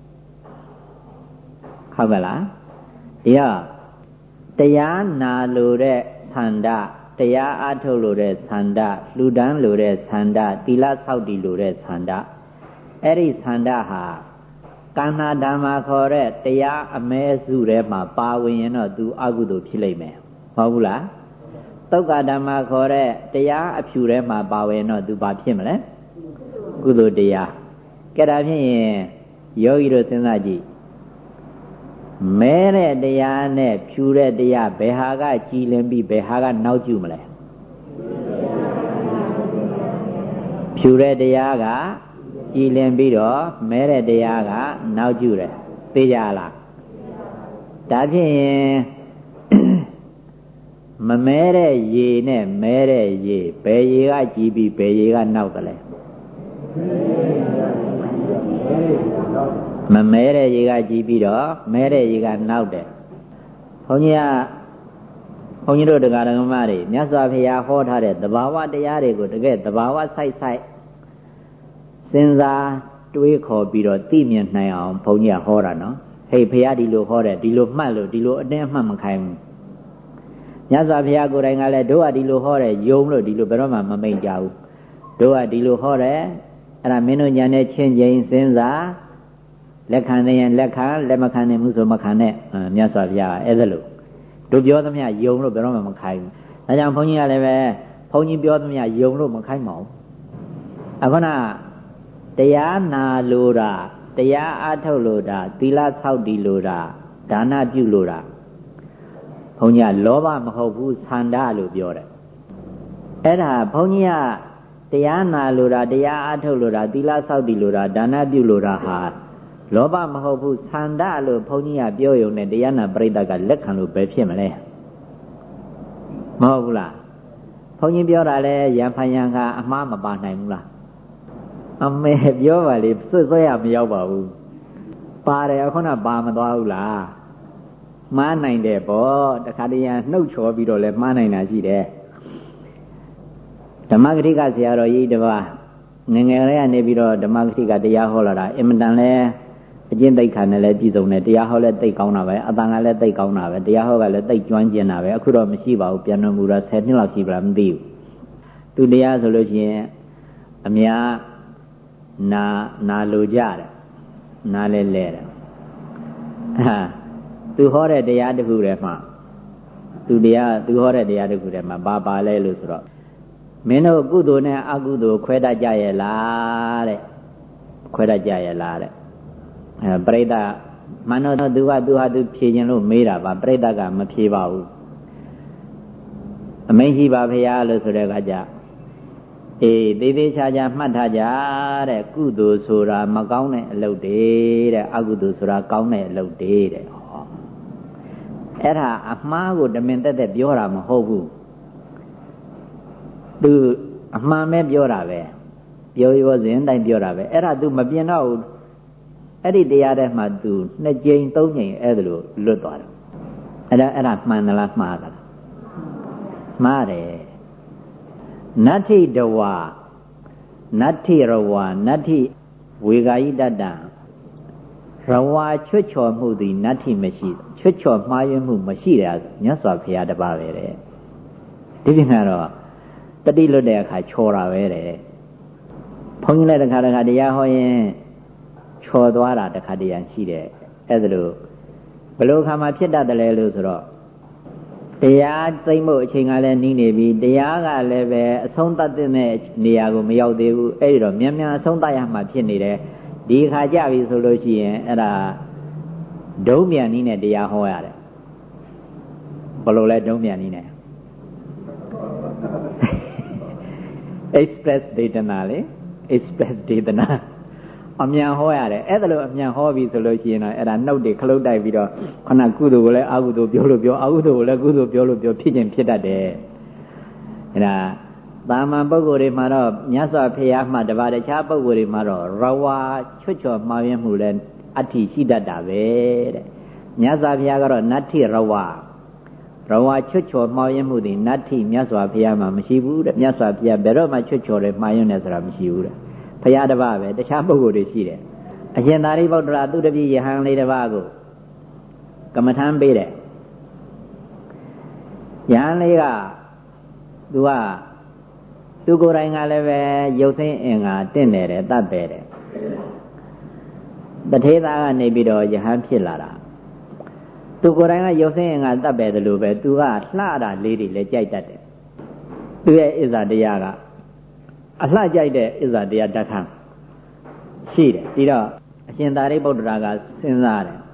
ဟုတ်ပါလားဒီကတရားနာလိုတဲ့သန္တာတရားအထုတ်လိုတဲ့သန္တာလှူဒန်းလိုတဲ့သန္တာသီလဆောက်တည်လိုတဲ့သန္တာအဲ့ဒီသန္တာဟာကန္နာဓမ္မာခေါ်တဲ့တရားအမဲစုထဲမှာပါဝင်ရင်တော့သူအကုသိုလ်ဖြစ်လိမ့်မယ်ဟုတ်ဘူးလားသုတ်ကဓမ္မာခေါ်တဲ့တရားအဖြူထဲမှာပါဝင်တော့သူဘာဖြစ်မလဲကုသိုလ်တရားကဲဒါဖြင့်ယောဂီတို့စဉ်းစားကြည့်မဲတဲ့တရားနဲ့ဖြူတဲ့တရားဘယ်ဟာကကြည်လင်ပြီးဘယ်ဟာကနောက်ကျမလဲဖြူတဲ့တရားကကြည်လင်ပြီးတော့မဲတဲ့တရားကနောက်ကျတယ်သိကြလားဒါဖြင့်မမဲတဲ့ရေနဲ့မဲတဲ့ရေဘယ်ရေကကြည်ပြီးဘယ်ရေကနောက်တယ်လဲမမဲတဲ့ရေကကြီးပြီးတော့မဲတဲ့ရေကနောက်တယ်ဘုန်းကြီးတို့တရားဓမ္မတွေမြတ်စွာဘုရားဟောထားတဲ့သဘာဝတရားတွေကိုတကယ်သဘာဝဆိုင်စဉ်းစားတွေးခေါ်ပြီးတော့သိမြင်နိုင်အောင်ဘုန်းကြီးကဟောတာနော်ဟေ့ဘုရားဒီလိုဟောတယ်ဒီလိုမှတ်လို့ဒီလိုအတင်းအမှတ်မခိုင်းဘူးမြတ်စွာဘုရားကိုယ်တိုင်ကလည်းတို့ကဒီလိုဟောတယ်ယုံလို့ဒီလိုဘယ်တော့မှမမိတ်ကြဘူးတို့ကဒီလိုဟောတယ်အဲ့ဒါမင်းတို့ညာနဲ့ချင်းချင်းစဉ်းစားလက်ခံနေရင်လက်ခံလက်မခံနိုင်ဘူးဆိုမခံနဲ့မြတ်စွာဘုရားအဲ့ဒါလို့တို့ပြောသမျှယုံလို့ဘယ်တော့မှမခိုင်းဘူးဒါကြောင့်ဘုန်းကြီးကလည်းပဲဘုန်းကြီးပြောသမျှယုံလို့မခိုင်းပါဘူးအခုနတရားနာလို့တာတရားအားထုတ်လို့တာသီလဆောက်တည်လို့တာဒါနပြုလို့တာဘုန်းကြီးကလောဘမဟုတ်ဘူးဆန္ဒလို့ပြောတယ်အဲ့ဒါဘုန်းကြီးကတရားနာလို့တာတရားအားထုတ်လို့တာသီလဆောက်တည်လို့တာဒါနပြုလို့တာဟာလောဘမဟုတ်ဘူးဆန္ဒလို့ဘုန်းကြီးကပြောရုံနဲ့တရားနာပရိသတ်ကလက်ခံလို့ပဲဖြစ်မလဲမဟုတ်ဘူးလားဘုန်းကြီးပြောတာလဲရံဖန်ရံကအမှားမပါနိုင်ဘူးလားအမေပြောပါလေစွတ်ရမရောက်ပါဘူးပါတယ်အခုနပါမသွားဘူးလားမှားနိုင်တယ်ပေါ့တခါတည်းရနှုတ်ချော်ပြီးတော့လဲမှားနိုင်တာရှိတယ်ဓမ္မဂတိကဆရာတော်ကြီးတပါးငယ်ငယ်လေးကနေပြီးတော့ဓမ္မဂတိကတရားဟောလာတာအင်မတန်လဲအကျင့်သိက္ခာနဲ့လည်းပြည့်စုံတယ်တရားဟောလည်းသိကောင်းတာပဲအတန်ကလည်းသိကောင်းတာပဲတရားဟောကလည်းသိကျွမ်းကျင်တာပဲအခုတော့မရှိပါဘူးပြန်တော်မူတော့10နှစ်လောက်ရှိပါလားမသိဘူးသူတရားဆိုလို့ရှိရင်အများနာလိုကြတယ်နားလဲလဲတယ်သူဟောတဲ့တရားတစ်ခုတည်းမှာသူဟောတဲ့တရားတစ်ခုတည်းမှာပါလဲလို့ဆိုတော့မင်းတို့ကုသိုလ်နဲ့အကုသိုလ်ခွဲတတ်ကြရဲ့လားတဲ့ခွဲတတ်ကြရဲ့လားတဲ့ပရိသတ်မနောသူဟာသူဖြေခြင်းလို့မေးတာပါပရိသတ်ကမဖြေပါဘူးအမိန့်ရှိပါဖေရလို့ဆိုတဲ့အခါကျသေးသေးချာချာမှတ်ထားကြတဲ့ကုသိုလ်ဆိုတာမကောင်းတဲ့အလုပ်တွေတဲ့အကုသိုလ်ဆိုတာကောင်းတဲ့အလုပ်တွေတဲ့ဟောအဲ့ဒါအမှားကိုတမင်တက်တက်ပြောတာမဟုတ်ဘူးသူအမှန်ပဲပြောတာပဲပြောစဉ်တိုင်းပြောတာပဲအဲ့ဒါ तू မပြင်တော့ဘူးအဲ့ဒီတရားထဲမှာ तू 2ကြိမ်3ကြိမ်အဲ့ဒါလိုလွတ်သွားတယ်အဲ့ဒါမှန်သလားမှားသလားမှားတယ်နတ္ထိတဝါနတ္ထိရဝါနတ္ထိဝေဂာယိတတံရဝါချွတ်ချော်မှုသည်နတ္ထိမရှိချွတ်ချော်မှားယွင်းမှုမရှိတယ်မြတ်စွာဘုရားတပါးပဲတဲ့ဒီပြင်ကတော့တတိလွတ်တဲ့အခါချော်တာပဲတဲ့ဘုန်းကြီးလည်းတစ်ခါတရားဟောရင်ချော်သွားတာတစ်ခါတည်းရရှိတယ်အဲ့ဒါလို့ဘယ်လိုခါမှဖြစ်တတ်တယ်လဲလို့ဆိုတော့တရားသိမ့်ဖို့အချိန်ကလည်းနီးနေပြီတရားကလည်းပဲအဆုံးသတ်တဲ့နေရာကိုမရောက်သေးဘူးအဲ့ဒီတော့မြန်မြန်အဆုံးသတ်ရမှဖြစ်နေတယ်ဒီခါကြပြီဆိုလို့ရှိရင်အဲ့ဒါဒုံးမြန်နည်းနဲ့တရားဟောရတယ်ဘယ်လိုလဲဒုံးမြန်နည်းနဲ့ express ဒေသနာလေ express ဒေသနာအမြန်ဟောရတယ်အဲ့ဒါလို့အမြန်ဟောပြီဆိုလို့ရှိရင်တော့အဲ့ဒါနှုတ်တွေခလုတ်တိုက်ပြီးတော့ခဏကုသိုလ်ကိုလည်းအကုသိုလ်ပြောလို့ပြောအကုသိုလ်ကိုလည်းကုသိုလ်ပြောလို့ပြောဖြစ်ခြင်းဖြစ်တတ်တယ်အဲ့ဒါတာမန်ပုဂ္ဂိုလ်တွေမှာတော့မြတ်စွာဘုရားမှတပါးတခြားပုဂ္ဂိုလ်တွေမှာတော့ရဝါချွတ်ချော်မှားယွင်းမှုလည်းအဋ္ဌိရှိတတ်တာပဲတဲ့မြတ်စွာဘုရားကတော့နတ္ထိရဝါချွတ်ချော်မှားယွင်းမှုသည်နတ္ထိမြတ်စွာဘုရားမှာမရှိဘူးတဲ့မြတ်စွာဘုရားဘယ်တော့မှချွတ်ချော်တယ်မှားယွင်းတယ်ဆိုတာမရှိဘူးတဲ့ဘုရားတစ်ပါးပဲတခြားပုဂ္ဂိုလ်တွေရှိတယ်အရှင်သာရိပုတ္တရာသူတပည့်ယဟန်လေးတစ်ပါးကိုကမ္မထမ်းပေးတယ်ယဟန်လေးကသူကိုယ်တိုင်ကလည်းပဲရုပ်ဆင်းအင်္ဂါတင့်တယ်တတ်ပဲတယ်တထေသားကနေပြီးတော့ယဟန်ဖြစ်လာတာသူကိုယ်တိုင်ကရုပ်ဆင်းအင်္ဂါတတ်ပဲတယ်လို့ပဲသူကလှတာလေးတွေလည်းကြိုက်တတ်တယ်သူရဲ့ဣဇာတရားကအလှကြိုက်တဲ့ဣဇာတရားတတ်ခံရှိတယ်ပြီးတော့အရှင်သာရိပုတ္တရာကစဉ်းစားတယ်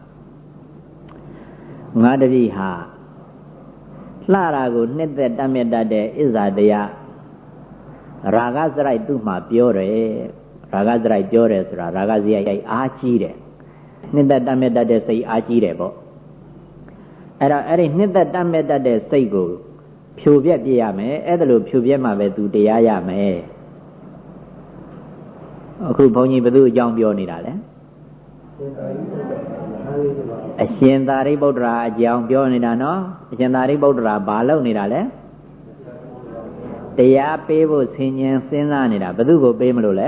ငါတပည့်ဟာလှတာကိုနှစ်သက်တတ်မြတ်တတ်တဲ့ဣဇာတရားရာဂစရိုက်သူ့မှာပြောတယ်ရာဂစရိုက်ပြောတယ်ဆိုတာရာဂစရိုက်အားကြီးတယ်နှစ်သက်တတ်မြတ်တတ်တဲ့စိတ်အားကြီးတယ်ပေါ့အဲ့တော့အဲ့ဒီနှစ်သက်တတ်မြတ်တတ်တဲ့စိတ်ကိုဖြိုပြက်ပြရမယ်အဲ့ဒါလို့ဖြိုပြက်မှပဲသူတရားရမယ်အခုဘုန်းကြီးဘယ်သူအကြောင်းပြောနေတာလဲအရှင်သာရိပုတ္တရာအကြောင်းပြောနေတာနော်အရှင်သာရိပုတ္တရာဘာလုပ်နေတာလဲတရားပေးဖို့ဆင်ញင်စဉ်းစားနေတာဘယ်သူကိုပေးမလို့လဲ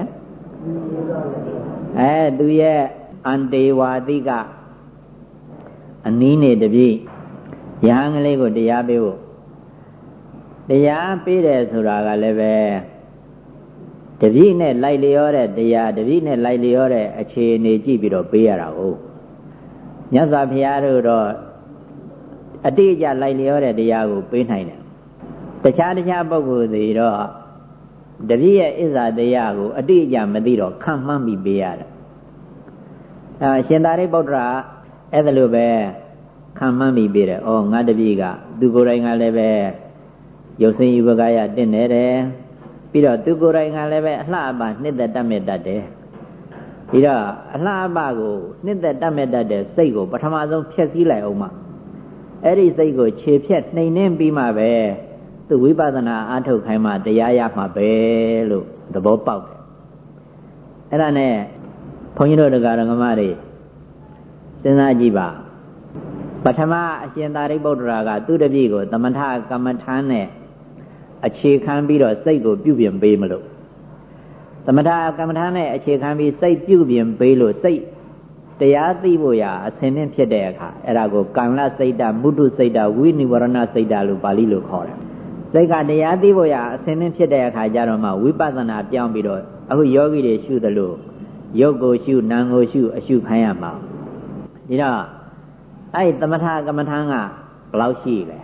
သူရဲ့အန္တေဝါတိကအနည်းနေတပြည့်ရဟန်းကလေးကိုတရားပေးဖို့တရားပေးတယ်ဆိုတာကလည်းပဲတပြည့်နဲ့လိုက်လျောတဲ့တရားတပြည့်နဲ့လိုက်လျောတဲ့အခြေအနေကြည့်ပြီးတော့ပေးရတာဟုတ်မြတ်စွာဘုရားတို့တော့အတိအကျလိုက်လျောတဲ့တရားကိုပေးနိုင်တယ်တခြားပုဂ္ဂိုလ်တွေတော့တပြည့်ရဲ့ဣဇာတရားကိုအတိအကျမသိတော့ခံမှန်းပြီးပေးရတယ်ရှင်သာရိပုတ္တရာအဲ့ဒါလိုပဲခံမှန်းပြီးပေးတယ်ငါတပြည့်ကသူကိုယ်တိုင်ကလည်းပဲရုပ်ဆင်းယူပကာယတင့်နေတယ်ပြီးတော့သူကိုယ်တိုင်ကလည်းပဲအလှအပနှစ်သက်တတ်မဲ့တတ်တယ်ပြီးတော့အလှအပကိုနှစ်သက်တတ်မဲ့တတ်တဲ့စိတ်ကိုပထမဆုံးဖျက်ဆီးလိုက်အောင်မှအဲ့ဒီစိတ်ကိုခြေဖြတ်နှိမ်နှင်းပြီးမှပဲသူဝိပဿနာအားထုတ်ခိုင်းမှတရားရမှာပဲလို့သဘောပေါက်တယ်အဲ့ဒါနဲ့ဘုန်းကြီးတို့တရားတော်ဓမ္မတွေစဉ်းစားကြည့်ပါပထမအရှင်သာရိပုတ္တရာကသူတပည့်ကိုသမထကမ္မထာနဲ့အခြေခံပြီးတော့စိတ်ကိုပြုပြင်ပေးမလို့သမထကမ္မထာနဲ့အခြေခံပြီးစိတ်ပြုပြင်ပေးလို့စိတ်တရားသိဖို့ရာအစဉ်နဲ့ဖြစ်တဲ့အခါအဲ့ဒါကိုကံလစိတ်တမုတုစိတ်တဝိနိဝရဏစိတ်တလို့ပါဠိလိုခေါ်တယ်စိတ်ကတရားသိဖို့ရာအစဉ်နဲ့ဖြစ်တဲ့အခါကျတော့မှဝိပဿနာပြောင်းပြီးတော့အခုယောဂီတွေရှုသလိုရုပ်ကိုရှုနာမ်ကိုရှုအရှုခိုင်းရမှာဒီတော့အဲ့သမထကမ္မထာကဘယ်လောက်ရှိလဲ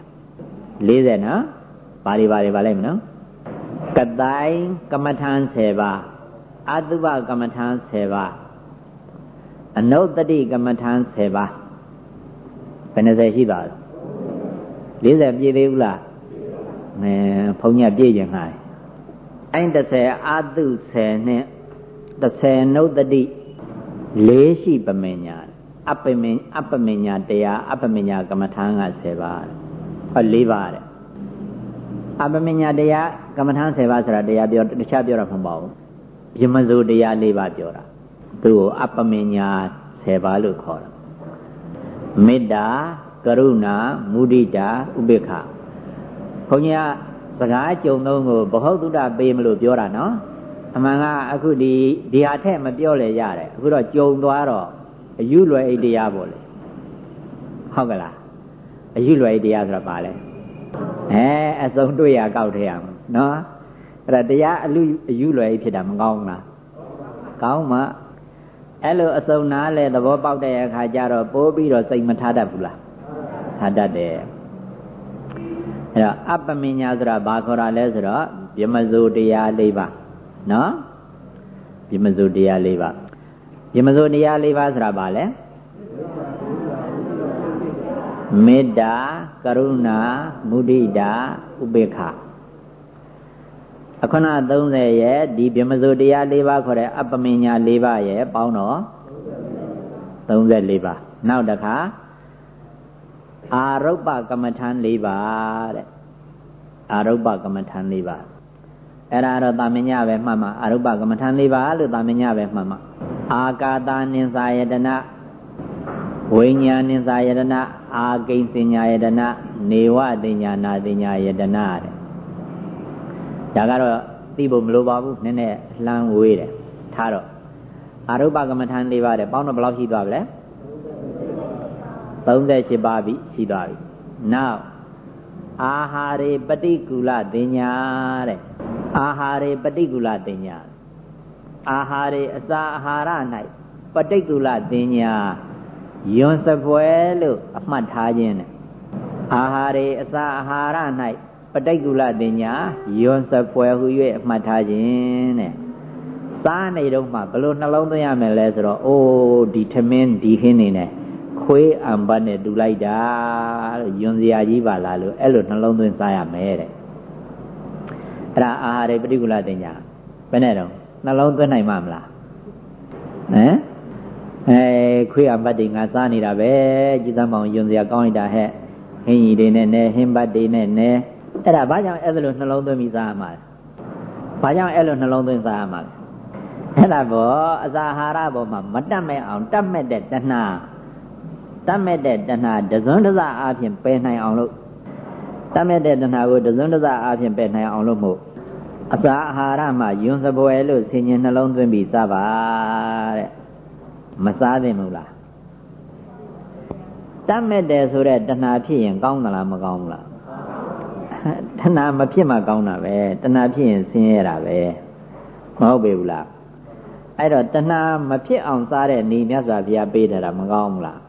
40နော်ဘာတွေလိုက်မနော်ကတိုင်ကမ္မထာ10ပါးအတုပကမ္မထာ10ပါးအနုတ္တိကမ္မထာ10ပါးဘယ်20ရှိသွားလဲ40ပြည့်သေးဘူးလားဘုန်းကြီးပြည့်ရင်ငှားအဲ့30အတု10နဲ့30နုတ္တိ4ရှိပမညာအပမညာတရားအပမညာကမ္မထာက10ပါး4ပါးတဲ့အပမညာတရားကမ္မထာ10ပါးဆိုတာတရားပြောတခြားပြောတာမဟုတ်ပါဘူးယမဇုတရား4ပါးပြောတာသူ့ကိုအပမညာ10ပါးလို့ခေါ်တာမေတ္တာကရုဏာမုဒိတာဥပေက္ခဘုန်းကြီးကစကားကြုံသုံးကိုဘဟုတုတ္တပေးမလို့ပြောတာနော်အမှန်ကအခုဒီဟာထက်မပြောလေရတယ်အခုတော့ကြုံသွားတော့အယူလွယ်အိတရားပေါ့လေဟုတ်ကလားအယူလွယ်အိတရားဆိုတာပါလဲအစုံတွေ့ရကောက်ထည့်ရမှာနော်အဲ့ဒါတရားအယူလွယ်အိဖြစ်တာမကောင်းဘူးလားကောင်းမှအဲ့လိုအစုံနာလဲသဘောပေါက်တဲ့အခါကျတော့ပိုးပြီးတော့စိတ်မထားတတ်ဘူးလားထားတတ်တယ်အဲ့တော့အပမညာဆိုတာဘာခေါ်တာလဲဆိုတော့ယမဇုတရား၄ပါးနော်ယမဇုတရား၄ပါးယမဇုတရား၄ပါးဆိုတာဘာလဲမေတ္တာကရုဏာမုဒိတာဥပေက္ခအခဏ30ရဲ့ဒီဗြဟ္မစိုးတရား၄ပါးခေါ်တဲ့အပမညာ၄ပါးရဲ့ပေါင်းတော့34ပါးနောက်တစ်ခါအာရုပ္ပကမ္မထာ၄ပါးတဲ့အာရုပ္ပကမ္မထာ၄ပါးအဲ့ဒါတော့တာမညပဲမှတ်မှာအာရုပ္ပကမ္မထာ၄ပါးလို့တာမညပဲမှတ်မှာအာကာသနိသယတနာဝိညာဉ်နိသယတနာအာကိဉ္စညာယတနာနေဝတိညာနာတိညာယတနာတဲ့ဒါကတော့သိဖို့မလိုပါဘူးနည်းနည်းလှမ်းဝေးတယ်ထားတော့အာရုပ္ပကမ္မထာ၄ပါးတဲ့ပေါင်းတော့ဘယ်လောက်ရှိသွားပြီလဲ38ပါးပြီရှိသွားပြီနောက်အာဟာရေပฏิကူလတင်ညာတဲ့အာဟာရေပฏิကူလတင်ညာအာဟာရေအစာအာဟာရ၌ပฏิကူလတင်ညာယွန်စပွဲလို့အမှတ်ထားခြင်းတဲ့အာဟာရေအစာအာဟာရ၌ပฏิကူလတင်ညာယွန်စပွဲဟူ၍အမှတ်ထားခြင်းတဲ့စားနေတော့မှဘလို့နှလုံးသွင်းရမယ်လဲဆိုတော့အိုးဒီထမင်းဒီခင်းနေနဲ့ခွေးအံပတ်နဲ့တူလိုက်တာလို့ယွန်စရာကြီးပါလားလို့အဲ့လိုနှလုံးသွင်းစားရမယ်တဲ့အဲ့ဒါအာဟာရေပฏิကူလတင်ညာဘယ်နဲ့တော့နှလုံးသွင်းနိုင်မှာမလားခွေးအံပတ်တွေငါစားနေတာပဲကြည်သမောင်ယွန်စရာကောင်းလိုက်တာဟဲ့ဟင်းကြီးတွေနဲ့နဲဟင်းပတ်တွေနဲ့နဲအဲ့ဒါဘာကြောင့်အဲ့လိုနှလုံးသွင်းပြီးစားရမှာလဲဘာကြောင့်အဲ့လိုနှလုံးသွင်းစားရမှာလဲအဲ့ဒါဘောအစာအာဟာရဘောမှာမတတ်မဲ့အောင်တတ်မဲ့တဲ့တဏှာတတ်မဲ့တဲ့တဏှာတစွန်းတစအားဖြင့်ပယ်နိုင်အောင်လို့တတ်မဲ့တဲ့တဏှာကိုတစွန်းတစအားဖြင့်ပယ်နိုင်အောင်လို့မို့အစာအာဟာရမှာယွန်းစပွဲလို့ဆင်ញင်နှလုံးသွင်းပြီးစားပါတဲ့မစားသင့်ဘူးလားတတ်မဲ့တယ်ဆိုတဲ့တဏှာဖြစ်ရင်ကောင်းသလားမကောင်းဘူးလားတဏှာမဖြစ်မှကောင်းတာပဲတဏှာဖြစ်ရင်ဆင်းရဲတာပဲမဟုတ်ပေဘူးလားအဲ့တော့တဏှာမဖြစ်အောင်စားတဲ့နေမြတ်စွာဘုရားပေးတာမကောင်းဘူးလား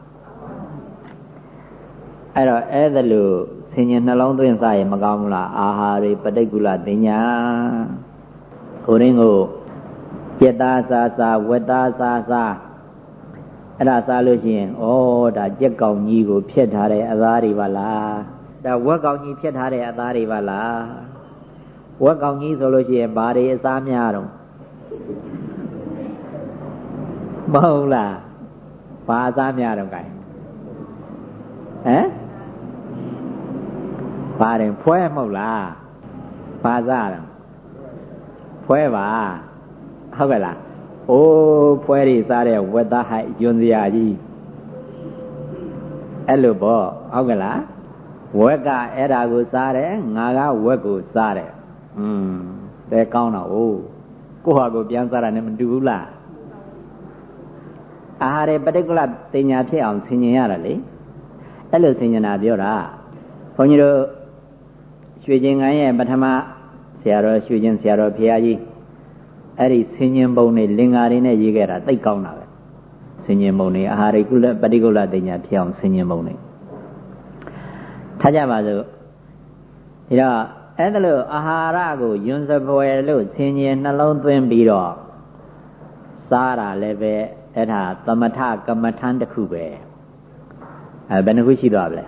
အဲ့တော့အဲ့ဒါလို့ဆင်ញင်နှလုံးသွင်းစားရင်မကောင်းဘူးလားအာဟာရိပဋိက္ခုလတင်ညာကိုရင်းကိုจิตသားစားစားဝတ္သားစားစားအဲ့ဒါစားလို့ရှိရင်ဩဒါကြက်ကောင်ကြီးကိုဖျက်ထားတဲ့အသားတွေပါလားဒါဝက်ကောင်ကြီးဖျက်ထားတဲ့အသားတွေပါလားဝက်ကောင်ကြီးဆိုလို့ရှိရင်ဘာတွေအစားများတော့မဟုတ်လားဘာအစားများတော့ gain ဟမ်ပါတယ်ဖွဲမဟုတ်လားဘာစားတော့ဖွဲပါဟုတ်ကဲ့လားအိုးဖွဲတွေစားတဲ့ဝက်သားဟိုက်ယွန်းစရာကြီးအဲ့လိုပေါ့ဟုတ်ကဲ့လားဝက်ကအဲ့ဒါကိုစားတယ်ငါကဝက်ကိုစားတယ်တဲကောင်းတော့ကိုဟာကိုပြန်စားတာနဲ့မတူဘူးလားအာဟာရပဋိက္ခလတင်ညာဖြစ်အောင်ဆင်ញင်ရတာလေအဲ့လိုဆင်ញင်တာပြောတာဘုန်းကြီးတို့ရွှေကျင်ငန်းရဲ့ပထမဆရာတော်ရွှေကျင်ဆရာတော်ဘုရားကြီးအဲ့ဒီဆင်ញင်ပုံနဲ့လင်္ကာတွေနဲ့ရေးခဲ့တာသိကောင်းတာပဲဆင်ញင်ပုံတွေအာဟာရကုလပဋိက္ခလတင်ညာဖြစ်အောင်ဆင်ញင်ပုံတွေထားကြပါစို့ဒီတော့အဲ့ဒါလို့အာဟာရကိုယွန်းစပွဲလို့ဆင်ញင်နှလုံးသွင်းပြီးတော့စားတာလည်းပဲအဲ့ဒါသမထကမ္မထန်တစ်ခုပဲဘယ်နှခုရှိသွားပြီလဲ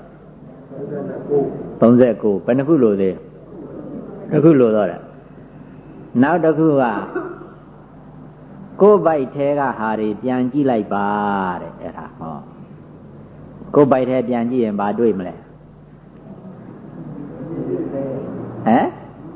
39ဘယ်နှခုလို့သေးတစ်ခုလို့တော့တယ်နောက်တစ်ခုကကိုယ်ပိုက်ထဲကဟာတွေပြန်ကြည့်လိုက်ပါတဲ့အဲ့ဒါဟောကိုယ်ပိုက်ထဲပြန်ကြည့်ရင်ဘာတွေ့မလဲဟမ်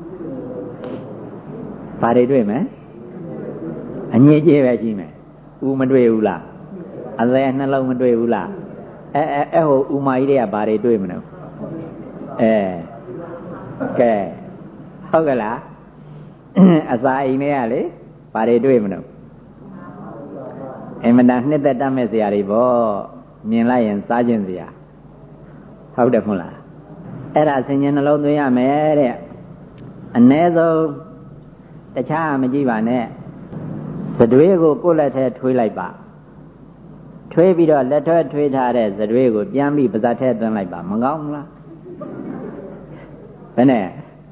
ဘာတွေတွေ့မလဲအညစ်အကြေးပဲရှိမယ်ဦးမတွေ့ဘူးလားအလဲနှလုံးမတွေ့ဘူးလားဟိုဦးမကြီးတွေကဘာတွေတွေ့မလဲကဲဟုတ်ကဲ့လားအစာအိမ်တွေကလေဘာတွေတွေ့မလို့အမှန်တန်နှစ်သက်တတ်မဲ့စရာတွေပေါ့မြင်လိုက်ရင်စားခြင်းစရာဟုတ်တယ်မဟုတ်လားအဲ့ဒါဆင်ញင်နှလုံးသွင်းရမယ်တဲ့အ ਨੇ ဆုံးတခြားမကြည့်ပါနဲ့စတွေးကိုကိုယ့်လက်ထဲထွေးလိုက်ပါထွေးပြီးတော့လက်ထွေးထားတဲ့စတွေးကိုပြန်ပြီးပါးစပ်ထဲသွင်းလိုက်ပါမကောင်းဘူးလားဘယ်နဲ့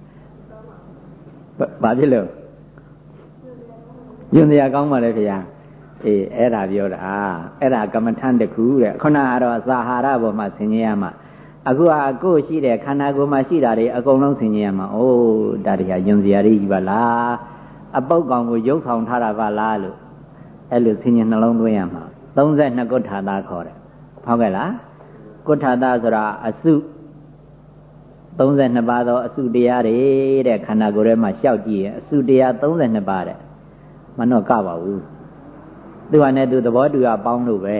ဘာဖြစ်လို့ညွန်စရာကောင်းပါလေခင်ဗျာအေးအဲ့ဒါပြောတာအဲ့ဒါကမ္မထန်တစ်ခုတဲ့ခုနကတော့အစာအာဟာရပေါ်မှာဆင်ញင်ရမှာအခုကကိုယ်ရှိတဲ့ခန္ဓာကိုယ်မှာရှိတာတွေအကုန်လုံးဆင်ញင်ရမှာအိုးဒါတွေကညွန်စရာကြီးပါလားအပုတ်ကောင်ကိုရုပ်ဆောင်ထားတာပါလားလို့အဲ့လိုဆင်ញင်နှလုံးသွင်းရမှာ32ကုဋ္ဌာသခေါ်တယ်ဟုတ်ကဲ့လားကုဋ္ဌာသဆိုတာအစု32ပါးသောအစုတရားတွေတဲ့ခန္ဓာကိုယ်ထဲမှာရှောက်ကြည့်ရင်အစုတရား32ပါးတဲ့မနှော့ကပါဘူးသူကနဲ့သူသဘောတူရပေါင်းလို့ပဲ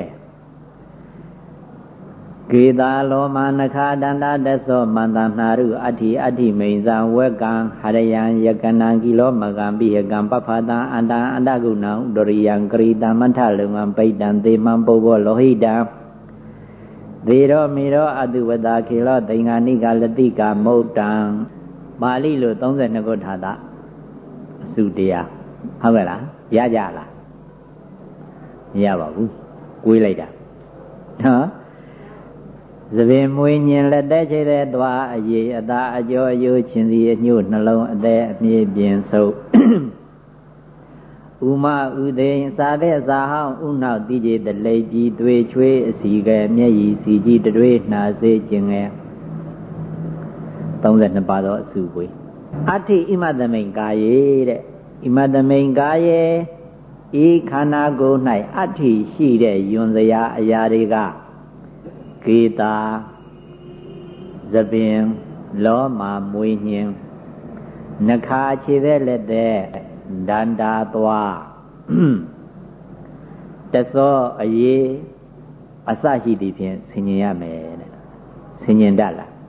ကေတာလောမနခာတန္တတသောမန္တနာရုအဋ္ဌိအဋ္ဌိမိန်ဇံဝက်ကံဟရယံယကနံကိလောမကံပိယကံပဖတံအန္တအန္တကုဏံဥဒရိယံကရိတံမထလုံံပိတံသေမံပုဗ္ဗောလောဟိတံသေရောမေရောအတုဝတ္တခေလောသင်္ဃာနိကလတိကမုတ်တံပါဠိလို32ခုထာတာအစုတရားဟုတ်ကဲ့လားရကြလားမရပါဘူးကိုးလိုက်တာဟောသပင်မွေးညင်လက်သက်ချိတဲ့သွားအရေးအသာအကျော်အယိုးချင်းစီအညို့နှလုံးအသက်အမြင့်ပြင်းဆုပ်ဥမဥသိင်စာတဲ့စာဟောင်းဥနောက်တိကြီးတလိပ်ကြီးသွေးချွေးအစီကဲမျက်ရည်စီကြီးတွေနှာစေးခြင်းငယ်32ပါးသောအစုပွေအဋ္ဌိဣမသမိန်ကာယေတဲ့ဣမသမိန်ကာယေဤခန္ဓာကိုယ်၌အဋ္ဌိရှိတဲ့ယွန်စရာအရာတွေကကေတာသပင်လောမာမွေညင်နှခါခြေတဲ့လက်တဲ့ဒန္တာသွားတသောအရေးအစရှိသည်ဖြင့်ဆင်ញင်ရမယ်တဲ့ဆင်ញင်တတ်လား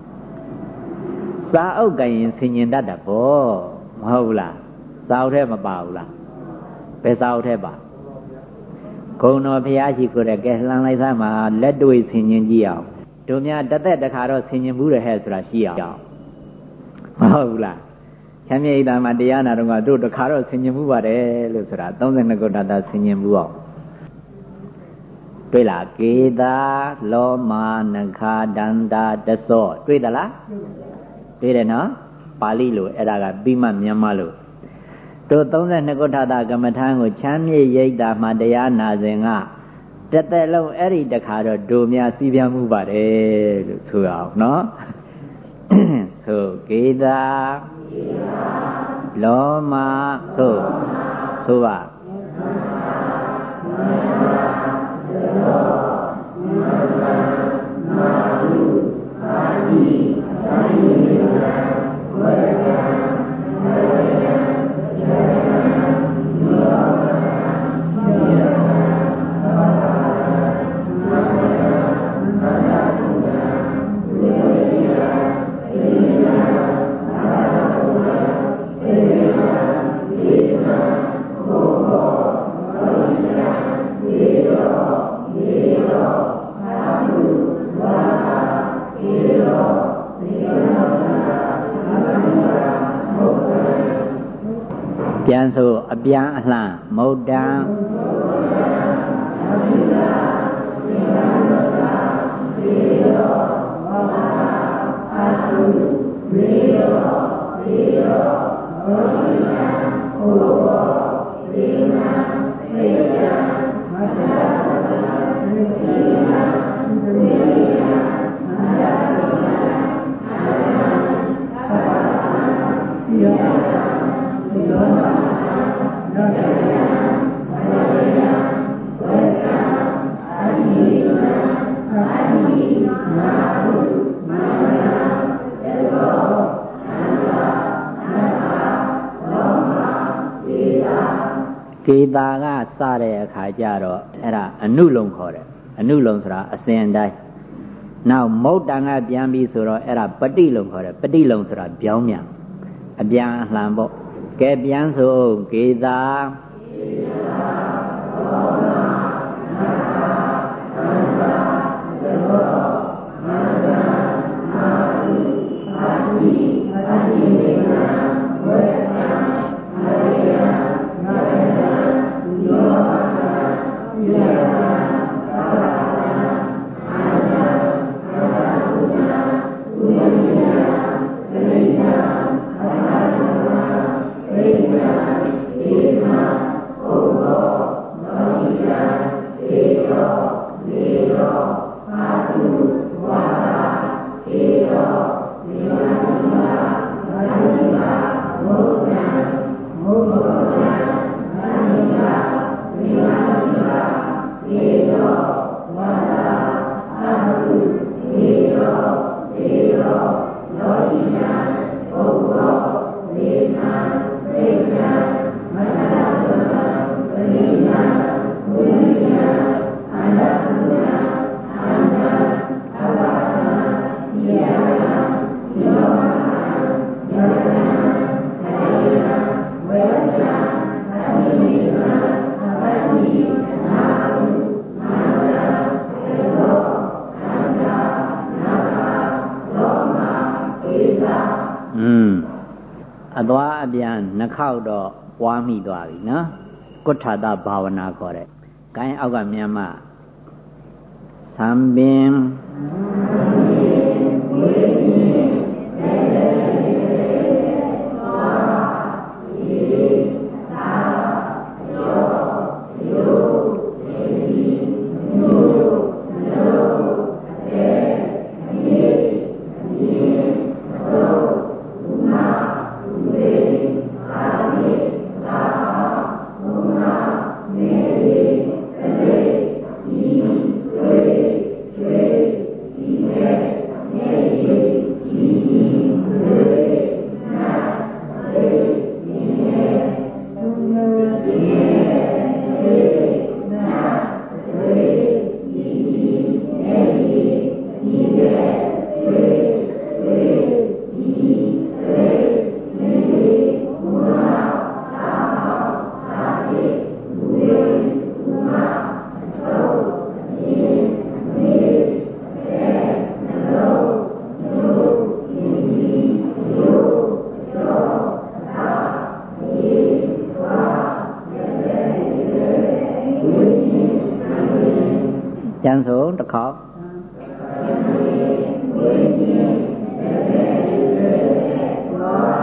စာအုပ်ကရင်ဆင်ញင်တတ်တာပေါ့မဟုတ်လားစာအုပ်ထဲမပါဘူးလားဘယ်စာအုပ်ထဲပါဂုံတော်ဘုရားရှိခိုးတဲ့ကဲလှမ်းလိုက်သားမှာလက်တွေ့ဆင်ញင်ကြည့်အောင်တို့များတသက်တခါတော့ဆင်ញင်မှုရဟဲ့ဆိုတာရှိအောင်မဟုတ်လားချမ်းမြေ့တာမှာတရားနာတော့ကတို့တခါတော့ဆင်ញင်မှုပါတယ်လို့ဆိုတာ32ခုတတဆင်ញင်မှုအောင်တွေ့လားကေတာလောမာနခာဒန္တာတသောတွေ့သလားတွေ့တယ်နော်ပါဠိလိုအဲ့ဒါကပြီးမှမြန်မာလိုတို့32ခုထတာကမ္မထာကိုချမ်းမြေ့ရိပ်တာမှတရားနာစဉ်ကတသက်လုံးအဲ့ဒီတခါတော့တို့များစီးပြမှုပါတယ်လို့ဆိုအောင်နော်ဆိုကေတာလောမာဆိုပါပြန်ဆိုအပြန်အလှန်မုဒ္ဒံကေတာကစတဲ့အခါကျတော့အဲ့ဒါအနုလုံခေါ်တယ်အနုလုံဆိုတာအစဉ်တိုင်းနောက်မုတ်တန်ကပြန်ပြီးဆိုတော့အဲ့ဒါပฏิလုံခေါ်တယ်ပฏิလုံဆိုတာပြောင်းမြန်အပြန်အလှန်ပေါ့ကဲပြန်ဆိုကေတာအသွားအပြန်နှစ်ခေါက်တော့ပွားမိသွားပြီနော်ကုဋ္ဌတဘာဝနာခေါ်တဲ့။ကိုင်းအောက်ကမြန်မာသံပင်ကျန်ဆိုတစ်ခေါက်ဝိညာဉ်